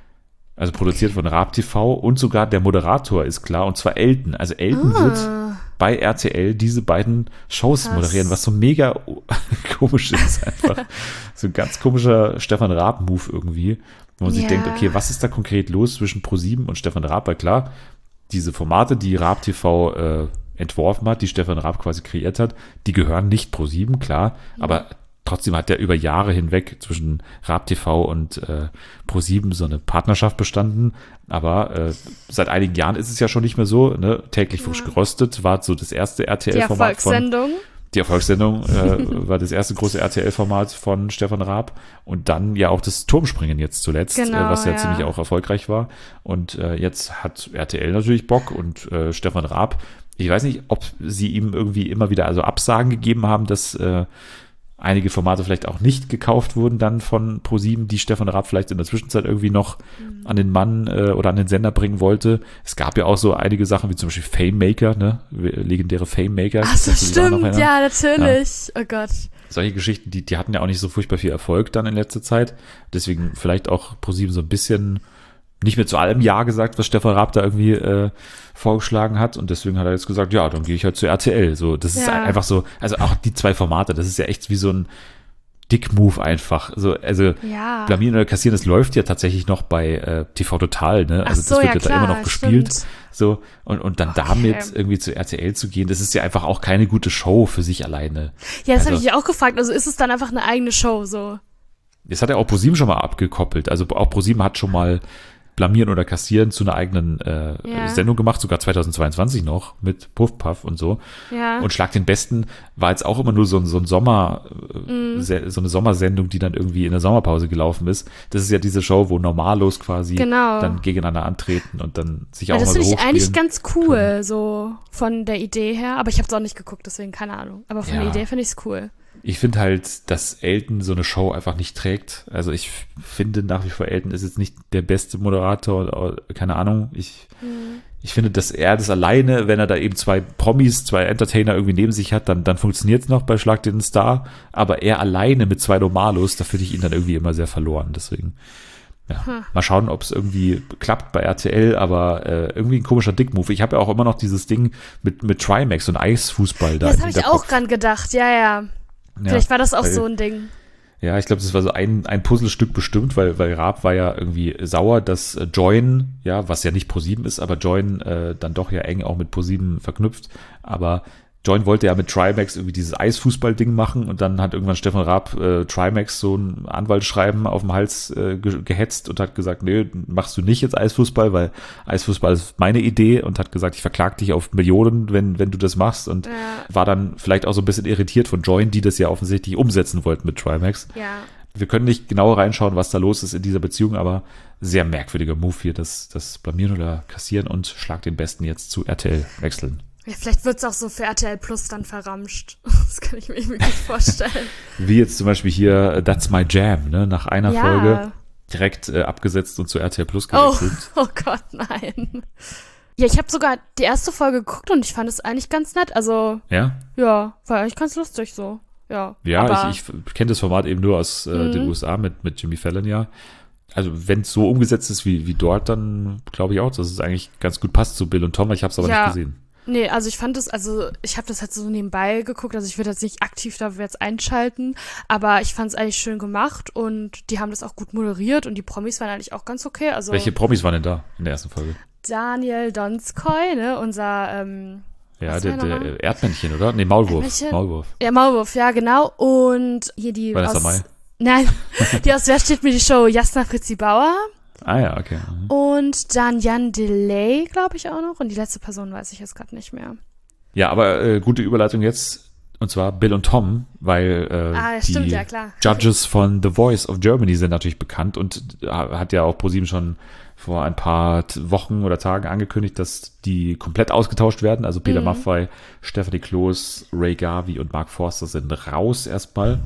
Also produziert von Raab T V und sogar der Moderator ist klar, und zwar Elton. Also Elton Ah. wird bei R T L diese beiden Shows Krass. moderieren, was so mega komisch ist einfach. So ein ganz komischer Stefan Raab-Move irgendwie, wo man sich Ja. denkt, okay, was ist da konkret los zwischen ProSieben und Stefan Raab? Weil klar, diese Formate, die Raab T V äh, entworfen hat, die Stefan Raab quasi kreiert hat, die gehören nicht ProSieben, klar, aber trotzdem hat der über Jahre hinweg zwischen Raab T V und äh, ProSieben so eine Partnerschaft bestanden, aber äh, seit einigen Jahren ist es ja schon nicht mehr so, ne? Täglich frisch geröstet war so das erste R T Die L-Format von Erfolgssendung. die Erfolgssendung äh, war das erste große R T L-Format von Stefan Raab und dann ja auch das Turmspringen jetzt zuletzt, Genau, äh, was ja, ja. ziemlich auch erfolgreich war. Und äh, jetzt hat R T L natürlich Bock und äh, Stefan Raab, ich weiß nicht, ob sie ihm irgendwie immer wieder also Absagen gegeben haben, dass äh, einige Formate vielleicht auch nicht gekauft wurden dann von ProSieben, die Stefan Raab vielleicht in der Zwischenzeit irgendwie noch Mhm. an den Mann äh, oder an den Sender bringen wollte. Es gab ja auch so einige Sachen, wie zum Beispiel Fame Maker, ne? Legendäre Fame Maker. Ach so, Kannst du dich daran noch stimmt, erinnern? ja, natürlich. Oh Gott. Solche Geschichten, die, die hatten ja auch nicht so furchtbar viel Erfolg dann in letzter Zeit. Deswegen vielleicht auch ProSieben so ein bisschen nicht mehr zu allem Ja gesagt, was Stefan Raab da irgendwie äh, vorgeschlagen hat. Und deswegen hat er jetzt gesagt, ja, dann gehe ich halt zu R T L. So, das ist Ja. einfach so, also auch die zwei Formate, das ist ja echt wie so ein Dick-Move einfach. So, also Ja. blamieren oder kassieren, das läuft ja tatsächlich noch bei äh, T V Total, ne? Ach Also so, das wird ja, ja da immer klar, noch gespielt. stimmt. So, und, und dann Okay. damit irgendwie zu R T L zu gehen, das ist ja einfach auch keine gute Show für sich alleine. Ja, das Also- habe ich mich auch gefragt. Also ist es dann einfach eine eigene Show so? Das hat ja auch ProSieben schon mal abgekoppelt. Also auch ProSieben hat schon mal blamieren oder kassieren zu einer eigenen äh, Ja. Sendung gemacht, sogar zweitausendzweiundzwanzig noch mit Puff Puff und so. Ja. Und Schlag den Besten war jetzt auch immer nur so ein, so ein Sommer, äh, Mhm. se- so eine Sommersendung, die dann irgendwie in der Sommerpause gelaufen ist. Das ist ja diese Show, wo Normalos quasi Genau. dann gegeneinander antreten und dann sich Ja, auch das mal so finde ich eigentlich hochspielen. ganz cool, so von der Idee her. Aber ich habe es auch nicht geguckt, deswegen keine Ahnung. Aber von Ja. der Idee finde ich es cool. Ich finde halt, dass Elton so eine Show einfach nicht trägt. Also ich f- finde nach wie vor, Elton ist jetzt nicht der beste Moderator, oder, keine Ahnung. Ich, ich finde, dass er das alleine, wenn er da eben zwei Promis, zwei Entertainer irgendwie neben sich hat, dann, dann funktioniert es noch bei Schlag den Star. Aber er alleine mit zwei Normalos, da finde ich ihn dann irgendwie immer sehr verloren. Deswegen, ja, mal schauen, ob es irgendwie klappt bei R T L, aber äh, irgendwie ein komischer Dick-Move. Ich habe ja auch immer noch dieses Ding mit, mit Trimax und Eisfußball da Ja, das im habe ich Hinterkopf. auch dran gedacht, ja, ja. Ja, Vielleicht war das auch weil- so ein Ding. Ja, ich glaube, das war so ein, ein Puzzlestück bestimmt, weil, weil Raab war ja irgendwie sauer, dass äh, Join, ja, was ja nicht ProSieben ist, aber Join äh, dann doch ja eng auch mit ProSieben verknüpft. Aber Join wollte ja mit Trimax irgendwie dieses Eisfußball-Ding machen und dann hat irgendwann Stefan Raab äh, Trimax so ein Anwaltsschreiben auf dem Hals äh, ge- gehetzt und hat gesagt, nee, machst du nicht jetzt Eisfußball, weil Eisfußball ist meine Idee und hat gesagt, ich verklag dich auf Millionen, wenn wenn du das machst und Ja. war dann vielleicht auch so ein bisschen irritiert von Join, die das ja offensichtlich umsetzen wollten mit Trimax. Ja. Wir können nicht genauer reinschauen, was da los ist in dieser Beziehung, aber sehr merkwürdiger Move hier, das, das Blamieren oder Kassieren und Schlag den Besten jetzt zu R T L wechseln. Ja, vielleicht wird's auch so für R T L Plus dann verramscht. Das kann ich mir irgendwie gut vorstellen. Wie jetzt zum Beispiel hier äh, That's My Jam, ne? Nach einer Ja. Folge direkt äh, abgesetzt und zu R T L Plus Oh, gewechselt. oh Gott, nein. Ja, ich habe sogar die erste Folge geguckt und ich fand es eigentlich ganz nett. Also, Ja? ja, war eigentlich ganz lustig so. Ja, Ja, aber, ich, ich kenne das Format eben nur aus äh, Mhm. den U S A mit, mit Jimmy Fallon, ja. Also wenn es so umgesetzt ist wie, wie dort, dann glaube ich auch, dass es eigentlich ganz gut passt zu Bill und Tom, ich habe es aber Ja. nicht gesehen. Nee, also ich fand es, also ich habe das halt so nebenbei geguckt, also ich würde jetzt nicht aktiv dafür jetzt einschalten, aber ich fand es eigentlich schön gemacht und die haben das auch gut moderiert und die Promis waren eigentlich auch ganz okay. Also Welche Promis waren denn da in der ersten Folge? Daniel Donskoy, ne, unser, ähm, Ja, Was der, war der der nochmal? Erdmännchen, oder? Nee, Maulwurf. Erdmännchen? Maulwurf. ja, Maulwurf, ja, genau, und hier die Vanessa aus, Mai. nein, die aus Wer steht mir die Show, Jasna Fritzi Bauer Ah ja, okay. Mhm. und dann Jan Delay, glaube ich auch noch und die letzte Person weiß ich jetzt gerade nicht mehr. Ja, aber äh, gute Überleitung jetzt, und zwar Bill und Tom, weil äh, Ah, ja, die stimmt, ja, klar. Judges von The Voice of Germany sind natürlich bekannt und äh, hat ja auch ProSieben schon vor ein paar T- Wochen oder Tagen angekündigt, dass die komplett ausgetauscht werden. Also Peter Mhm. Maffay, Stephanie Kloß, Ray Garvey und Mark Forster sind raus erstmal.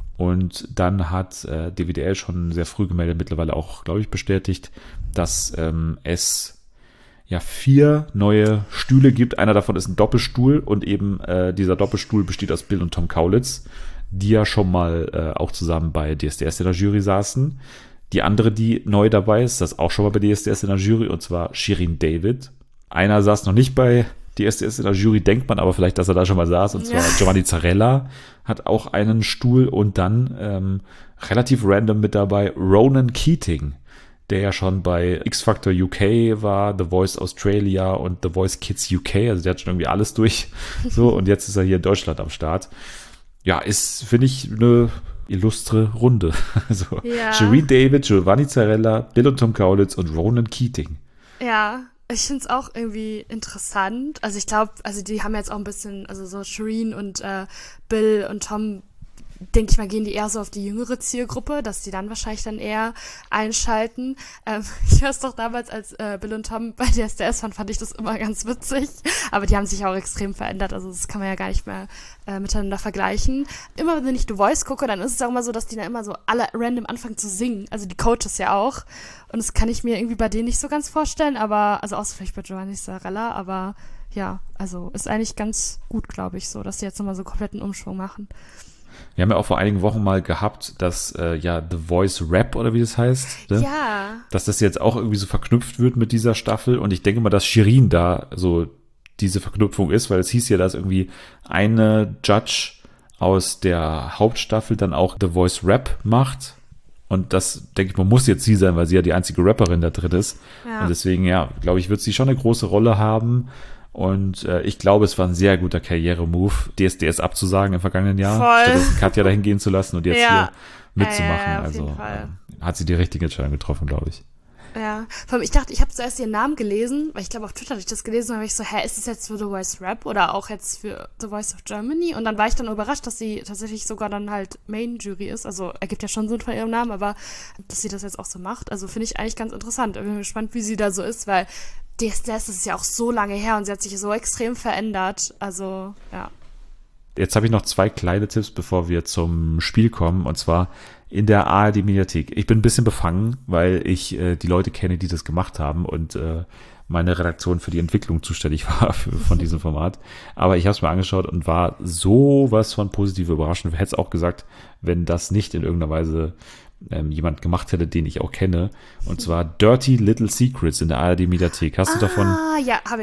Und dann hat äh, D W D L schon sehr früh gemeldet, mittlerweile auch, glaube ich, bestätigt, dass ähm, es ja vier neue Stühle gibt. Einer davon ist ein Doppelstuhl und eben äh, dieser Doppelstuhl besteht aus Bill und Tom Kaulitz, die ja schon mal äh, auch zusammen bei D S D S in der Jury saßen. Die andere, die neu dabei ist, das auch schon mal bei D S D S in der Jury, und zwar Shirin David. Einer saß noch nicht bei D S D S in der Jury, denkt man aber vielleicht, dass er da schon mal saß, und zwar Ja. Giovanni Zarella hat auch einen Stuhl und dann ähm, relativ random mit dabei Ronan Keating, der ja schon bei X Factor U K war, The Voice Australia und The Voice Kids U K, also der hat schon irgendwie alles durch, so, und jetzt ist er hier in Deutschland am Start. Ja, ist, finde ich, eine illustre Runde. So. Ja. Shirin David, Giovanni Zarella, Bill und Tom Kaulitz und Ronan Keating. Ja, ich find's auch irgendwie interessant. Also ich glaube, also die haben jetzt auch ein bisschen, also so Shireen und äh, Bill und Tom, denke ich mal, gehen die eher so auf die jüngere Zielgruppe, dass die dann wahrscheinlich dann eher einschalten. Ähm, ich weiß doch damals, als äh, Bill und Tom bei D S D S waren, fand ich das immer ganz witzig. Aber die haben sich auch extrem verändert, also das kann man ja gar nicht mehr äh, miteinander vergleichen. Immer wenn ich The Voice gucke, dann ist es auch immer so, dass die dann immer so alle random anfangen zu singen. Also die Coaches ja auch. Und das kann ich mir irgendwie bei denen nicht so ganz vorstellen, aber, also außer vielleicht bei Giovanni Zarella, aber ja, also ist eigentlich ganz gut, glaube ich, so, dass die jetzt nochmal so kompletten Umschwung machen. Wir haben ja auch vor einigen Wochen mal gehabt, dass äh, ja The Voice Rap, oder wie das heißt, ne? Ja. Dass das jetzt auch irgendwie so verknüpft wird mit dieser Staffel, und ich denke mal, dass Shirin da so diese Verknüpfung ist, weil es hieß ja, dass irgendwie eine Judge aus der Hauptstaffel dann auch The Voice Rap macht, und das, denke ich mal, muss jetzt sie sein, weil sie ja die einzige Rapperin da drin ist, Ja. und deswegen, ja, glaube ich, wird sie schon eine große Rolle haben. Und äh, ich glaube, es war ein sehr guter Karrieremove, D S D S abzusagen im vergangenen Jahr, Voll. stattdessen Katja dahin gehen zu lassen und jetzt Ja. hier mitzumachen. Äh, auf also jeden Fall. ähm, hat sie die richtige Entscheidung getroffen, glaube ich. Ja, vor allem, ich dachte, ich habe zuerst ihren Namen gelesen, weil ich glaube, auf Twitter hatte ich das gelesen, und dann war ich so, hä, ist das jetzt für The Voice Rap oder auch jetzt für The Voice of Germany? Und dann war ich dann überrascht, dass sie tatsächlich sogar dann halt Main-Jury ist, also ergibt ja schon Sinn von ihrem Namen, aber dass sie das jetzt auch so macht, also finde ich eigentlich ganz interessant. Ich bin gespannt, wie sie da so ist, weil D S D S ist ja auch so lange her und sie hat sich so extrem verändert, also, ja. Jetzt habe ich noch zwei kleine Tipps, bevor wir zum Spiel kommen, und zwar in der A R D-Mediathek. Ich bin ein bisschen befangen, weil ich äh, die Leute kenne, die das gemacht haben, und äh, meine Redaktion für die Entwicklung zuständig war für, von diesem Format. Aber ich habe es mir angeschaut und war sowas von positiv überrascht. Hätte es auch gesagt, wenn das nicht in irgendeiner Weise ähm, jemand gemacht hätte, den ich auch kenne. Und zwar Dirty Little Secrets in der A R D-Mediathek. Hast du davon? Ah, ja, habe ich.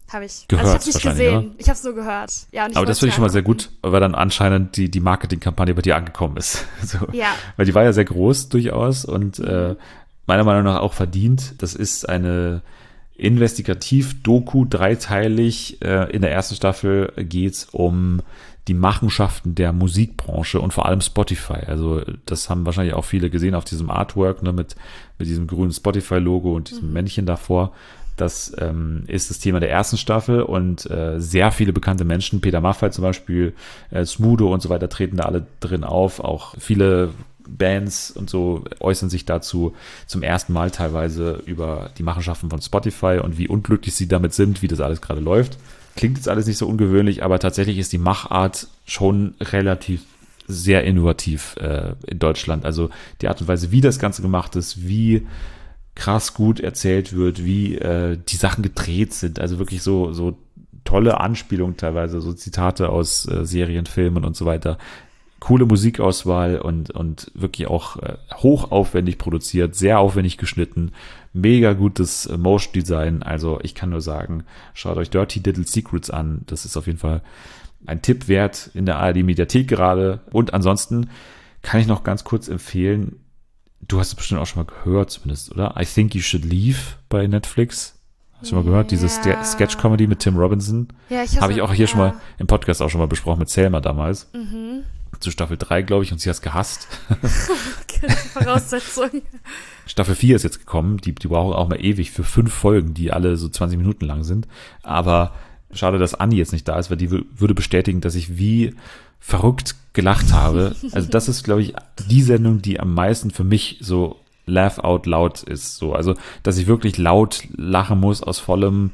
Habe ich. Gehört also ich habe nicht wahrscheinlich, gesehen. oder? Ich habe es nur gehört. Ja, und ich Aber das wollte finde ich schon mal sehr angucken. gut, weil dann anscheinend die, die Marketingkampagne bei dir angekommen ist. So. Ja. Weil die war ja sehr groß durchaus und äh, meiner Meinung nach auch verdient. Das ist eine Investigativ-Doku, dreiteilig. Äh, in der ersten Staffel geht's um die Machenschaften der Musikbranche und vor allem Spotify. Also das haben wahrscheinlich auch viele gesehen auf diesem Artwork, ne, mit, mit diesem grünen Spotify-Logo und diesem mhm. Männchen davor. Das ähm, ist das Thema der ersten Staffel und äh, sehr viele bekannte Menschen, Peter Maffay zum Beispiel, äh, Smudo und so weiter, treten da alle drin auf. Auch viele Bands und so äußern sich dazu zum ersten Mal teilweise über die Machenschaften von Spotify und wie unglücklich sie damit sind, wie das alles gerade läuft. Klingt jetzt alles nicht so ungewöhnlich, aber tatsächlich ist die Machart schon relativ sehr innovativ äh, in Deutschland. Also die Art und Weise, wie das Ganze gemacht ist, wie krass gut erzählt wird, wie äh, die Sachen gedreht sind. Also wirklich so so tolle Anspielungen teilweise, so Zitate aus äh, Serien, Filmen und so weiter. Coole Musikauswahl und und wirklich auch äh, hochaufwendig produziert, sehr aufwendig geschnitten, mega gutes äh, Motion Design. Also ich kann nur sagen, schaut euch Dirty Little Secrets an. Das ist auf jeden Fall ein Tipp wert in der A R D Mediathek gerade. Und ansonsten kann ich noch ganz kurz empfehlen, du hast es bestimmt auch schon mal gehört zumindest, oder? I Think You Should Leave bei Netflix. Hast du schon mal gehört? Diese Ja. Sketch-Comedy mit Tim Robinson. Ja, ich Habe ich auch hier ja. schon mal im Podcast auch schon mal besprochen mit Selma damals. Mhm. Zu Staffel drei, glaube ich, und sie hat es gehasst. Okay, Voraussetzung. Staffel vier ist jetzt gekommen. Die, die brauchen auch mal ewig für fünf Folgen, die alle so zwanzig Minuten lang sind. Aber schade, dass Anni jetzt nicht da ist, weil die w- würde bestätigen, dass ich wie verrückt gelacht habe. Also das ist, glaube ich, die Sendung, die am meisten für mich so laugh out loud ist. So, also, dass ich wirklich laut lachen muss aus vollem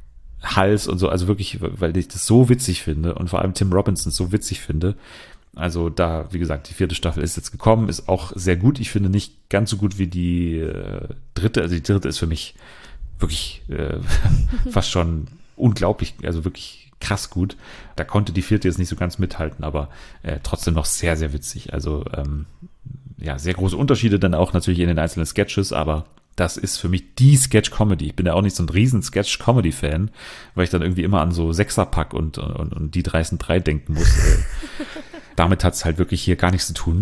Hals und so. Also wirklich, weil ich das so witzig finde und vor allem Tim Robinson so witzig finde. Also da, wie gesagt, die vierte Staffel ist jetzt gekommen, ist auch sehr gut. Ich finde nicht ganz so gut wie die äh, dritte. Also die dritte ist für mich wirklich äh, fast schon unglaublich, also wirklich krass gut. Da konnte die vierte jetzt nicht so ganz mithalten, aber äh, trotzdem noch sehr, sehr witzig. Also ähm, ja, sehr große Unterschiede dann auch natürlich in den einzelnen Sketches, aber das ist für mich die Sketch-Comedy. Ich bin ja auch nicht so ein riesen Sketch-Comedy-Fan, weil ich dann irgendwie immer an so Sechserpack und, und, und die drei sind drei denken muss. äh, damit hat es halt wirklich hier gar nichts zu tun.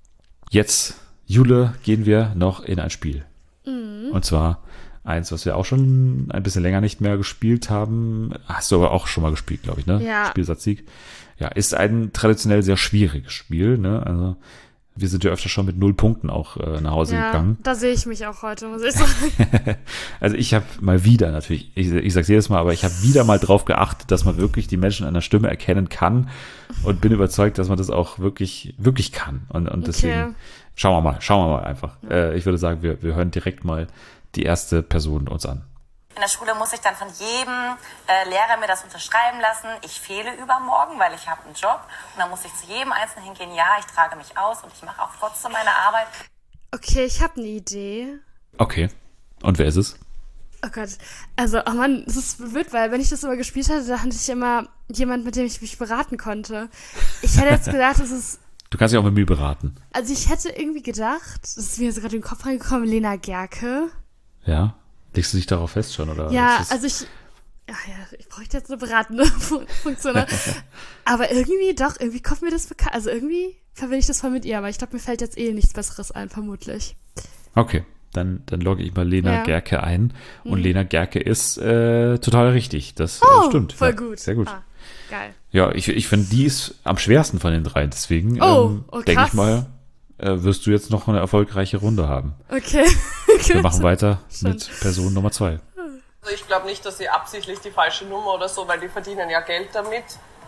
Jetzt, Jule, gehen wir noch in ein Spiel. Mhm. Und zwar eins, was wir auch schon ein bisschen länger nicht mehr gespielt haben. Hast du aber auch schon mal gespielt, glaube ich, ne? Ja. Spielsatzsieg. Ja, ist ein traditionell sehr schwieriges Spiel, ne? Also wir sind ja öfter schon mit null Punkten auch äh, nach Hause Ja, gegangen. da sehe ich mich auch heute, muss ich sagen. Also ich habe mal wieder natürlich, ich, ich sage es jedes Mal, aber ich habe wieder mal drauf geachtet, dass man wirklich die Menschen an der Stimme erkennen kann und bin überzeugt, dass man das auch wirklich, wirklich kann. Und, und deswegen Okay. schauen wir mal, schauen wir mal einfach. Äh, ich würde sagen, wir, wir hören direkt mal die erste Person uns an. In der Schule muss ich dann von jedem äh, Lehrer mir das unterschreiben lassen. Ich fehle übermorgen, weil ich habe einen Job. Und dann muss ich zu jedem Einzelnen hingehen, ja, ich trage mich aus und ich mache auch trotzdem meine Arbeit. Okay, ich habe eine Idee. Okay. Und wer ist es? Oh Gott. Also, oh Mann, es ist blöd, weil wenn ich das immer gespielt hatte, da hatte ich immer jemand, mit dem ich mich beraten konnte. Ich hätte jetzt gedacht, es ist... Du kannst dich auch mit mir beraten. Also ich hätte irgendwie gedacht, das ist mir so gerade in den Kopf reingekommen, Lena Gerke. Ja? Legst du dich darauf fest schon, oder? Ja, ist es- also ich... Ja, ja, ich bräuchte jetzt eine beratende Fun- Funktion. ne? Aber irgendwie doch, irgendwie kommt mir das bekannt. Also irgendwie verbinde ich das voll mit ihr, aber ich glaube, mir fällt jetzt eh nichts Besseres ein, vermutlich. Okay, dann, dann logge ich mal Lena Ja. Gerke ein. Und Mhm. Lena Gerke ist äh, total richtig. Das äh, Oh, stimmt. voll ja, gut. Sehr gut. Ah, geil. Ja, ich, ich finde, die ist am schwersten von den dreien. Deswegen Oh, ähm, oh, denke krass. ich mal, äh, wirst du jetzt noch eine erfolgreiche Runde haben. Okay. Wir machen weiter Schon. mit Person Nummer zwei. Also ich glaube nicht, dass sie absichtlich die falsche Nummer oder so, weil die verdienen ja Geld damit.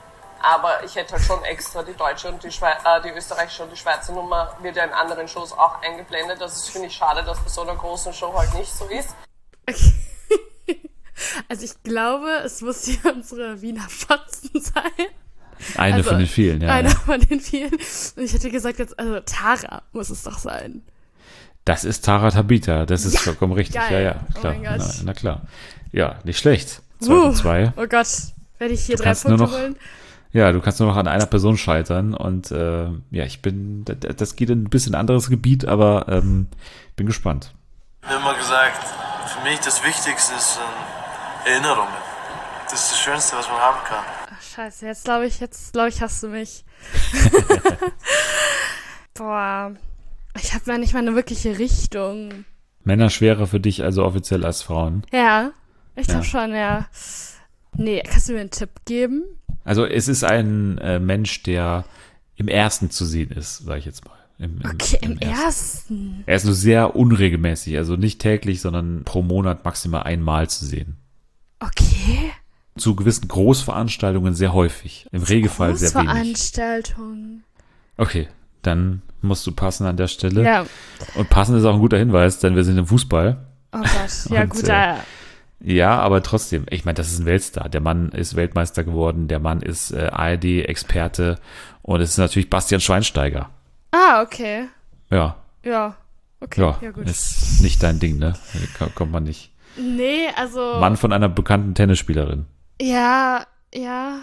Aber ich hätte halt schon extra die deutsche und die, Schwe äh, die österreichische und die Schweizer Nummer wird ja in anderen Shows auch eingeblendet. Das ist, finde ich, schade, dass bei so einer großen Show halt nicht so ist. Okay. Also ich glaube, es muss hier unsere Wiener Fotzen sein. Eine Also, von den vielen, ja. Einer ja. von den vielen. Und ich hätte gesagt jetzt, also Tara muss es doch sein. Das ist Tara Tabita, das ist vollkommen richtig. geil. Ja, ja, Oh klar. mein Gott. na, na klar. Ja, nicht schlecht. Zwei Uh, von zwei. Oh Gott, werde ich hier Du drei kannst nur Punkte noch- holen? Ja, du kannst nur noch an einer Person scheitern und äh, ja, ich bin, d- d- das geht in ein bisschen anderes Gebiet, aber ähm, bin gespannt. Ich habe immer gesagt, für mich das Wichtigste ist ähm, Erinnerungen. Das ist das Schönste, was man haben kann. Ach, scheiße, jetzt glaube ich, jetzt glaube ich, hast du mich. Boah, ich habe ja nicht mal eine wirkliche Richtung. Männer schwerer für dich also offiziell als Frauen? Ja, ich glaube Ja. schon, ja. Nee, kannst du mir einen Tipp geben? Also es ist ein äh, Mensch, der im Ersten zu sehen ist, sage ich jetzt mal. Im, im, Okay, im, Ersten. ersten. Er ist nur sehr unregelmäßig, also nicht täglich, sondern pro Monat maximal einmal zu sehen. Okay. Zu gewissen Großveranstaltungen sehr häufig. Im Regelfall sehr wenig. Großveranstaltungen. Okay, dann musst du passen an der Stelle. Ja. Und passen ist auch ein guter Hinweis, denn wir sind im Fußball. Oh Gott, ja Und, gut, äh, da. Ja, aber trotzdem, ich meine, das ist ein Weltstar. Der Mann ist Weltmeister geworden, der Mann ist äh, A R D-Experte und es ist natürlich Bastian Schweinsteiger. Ah, okay. Ja, Ja. Okay, ja, ja, gut. ist nicht dein Ding, ne? Da kommt man nicht. Nee, also. Mann von einer bekannten Tennisspielerin. Ja, ja.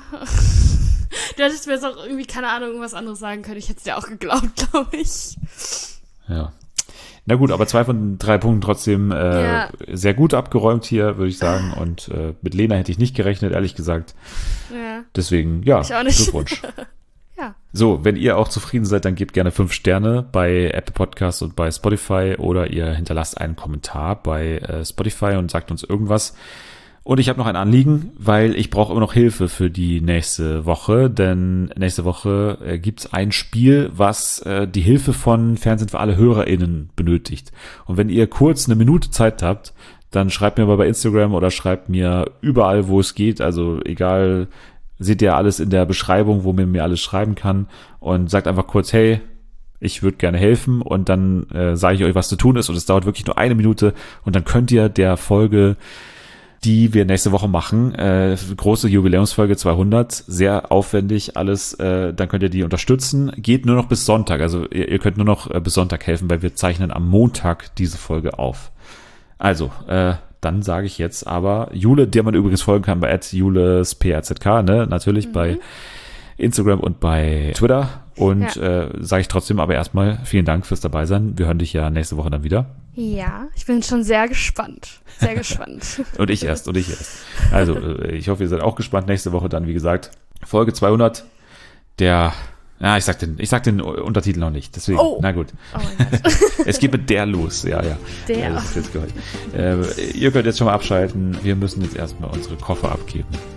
Du hättest mir jetzt auch irgendwie, keine Ahnung, irgendwas anderes sagen können. Ich hätte es dir auch geglaubt, glaube ich. Ja. Na gut, aber zwei von drei Punkten trotzdem äh, Ja. sehr gut abgeräumt hier, würde ich sagen. Und äh, mit Lena hätte ich nicht gerechnet, ehrlich gesagt. Ja. Deswegen, ja, Ich auch nicht. Glückwunsch. Ja. So, wenn ihr auch zufrieden seid, dann gebt gerne fünf Sterne bei Apple Podcasts und bei Spotify oder ihr hinterlasst einen Kommentar bei äh, Spotify und sagt uns irgendwas. Und ich habe noch ein Anliegen, weil ich brauche immer noch Hilfe für die nächste Woche, denn nächste Woche äh, gibt's ein Spiel, was äh, die Hilfe von Fernsehen für alle HörerInnen benötigt. Und wenn ihr kurz eine Minute Zeit habt, dann schreibt mir mal bei Instagram oder schreibt mir überall, wo es geht, also egal, seht ihr alles in der Beschreibung, wo man mir alles schreiben kann und sagt einfach kurz, hey, ich würde gerne helfen und dann äh, sage ich euch, was zu tun ist und es dauert wirklich nur eine Minute und dann könnt ihr der Folge, die wir nächste Woche machen, äh, große Jubiläumsfolge zweihundert, sehr aufwendig alles, äh, dann könnt ihr die unterstützen. Geht nur noch bis Sonntag, also ihr, ihr könnt nur noch äh, bis Sonntag helfen, weil wir zeichnen am Montag diese Folge auf. Also, äh, dann sage ich jetzt aber Jule, der man übrigens folgen kann bei at julesprzk, ne, natürlich mhm. bei Instagram und bei Twitter. Und ja. äh, sage ich trotzdem aber erstmal vielen Dank fürs Dabeisein. Wir hören dich ja nächste Woche dann wieder. Ja, ich bin schon sehr gespannt. Sehr gespannt. Und ich erst, und ich erst. Also, äh, ich hoffe, ihr seid auch gespannt. Nächste Woche dann, wie gesagt, Folge zweihundert. Der, ja, ich sag den, ich sag den Untertitel noch nicht. Deswegen, oh. na gut. Oh mein Gott. Es geht mit der los. Ja, ja. Der. Ja, das ist jetzt gehört. Äh, ihr könnt jetzt schon mal abschalten. Wir müssen jetzt erstmal unsere Koffer abgeben.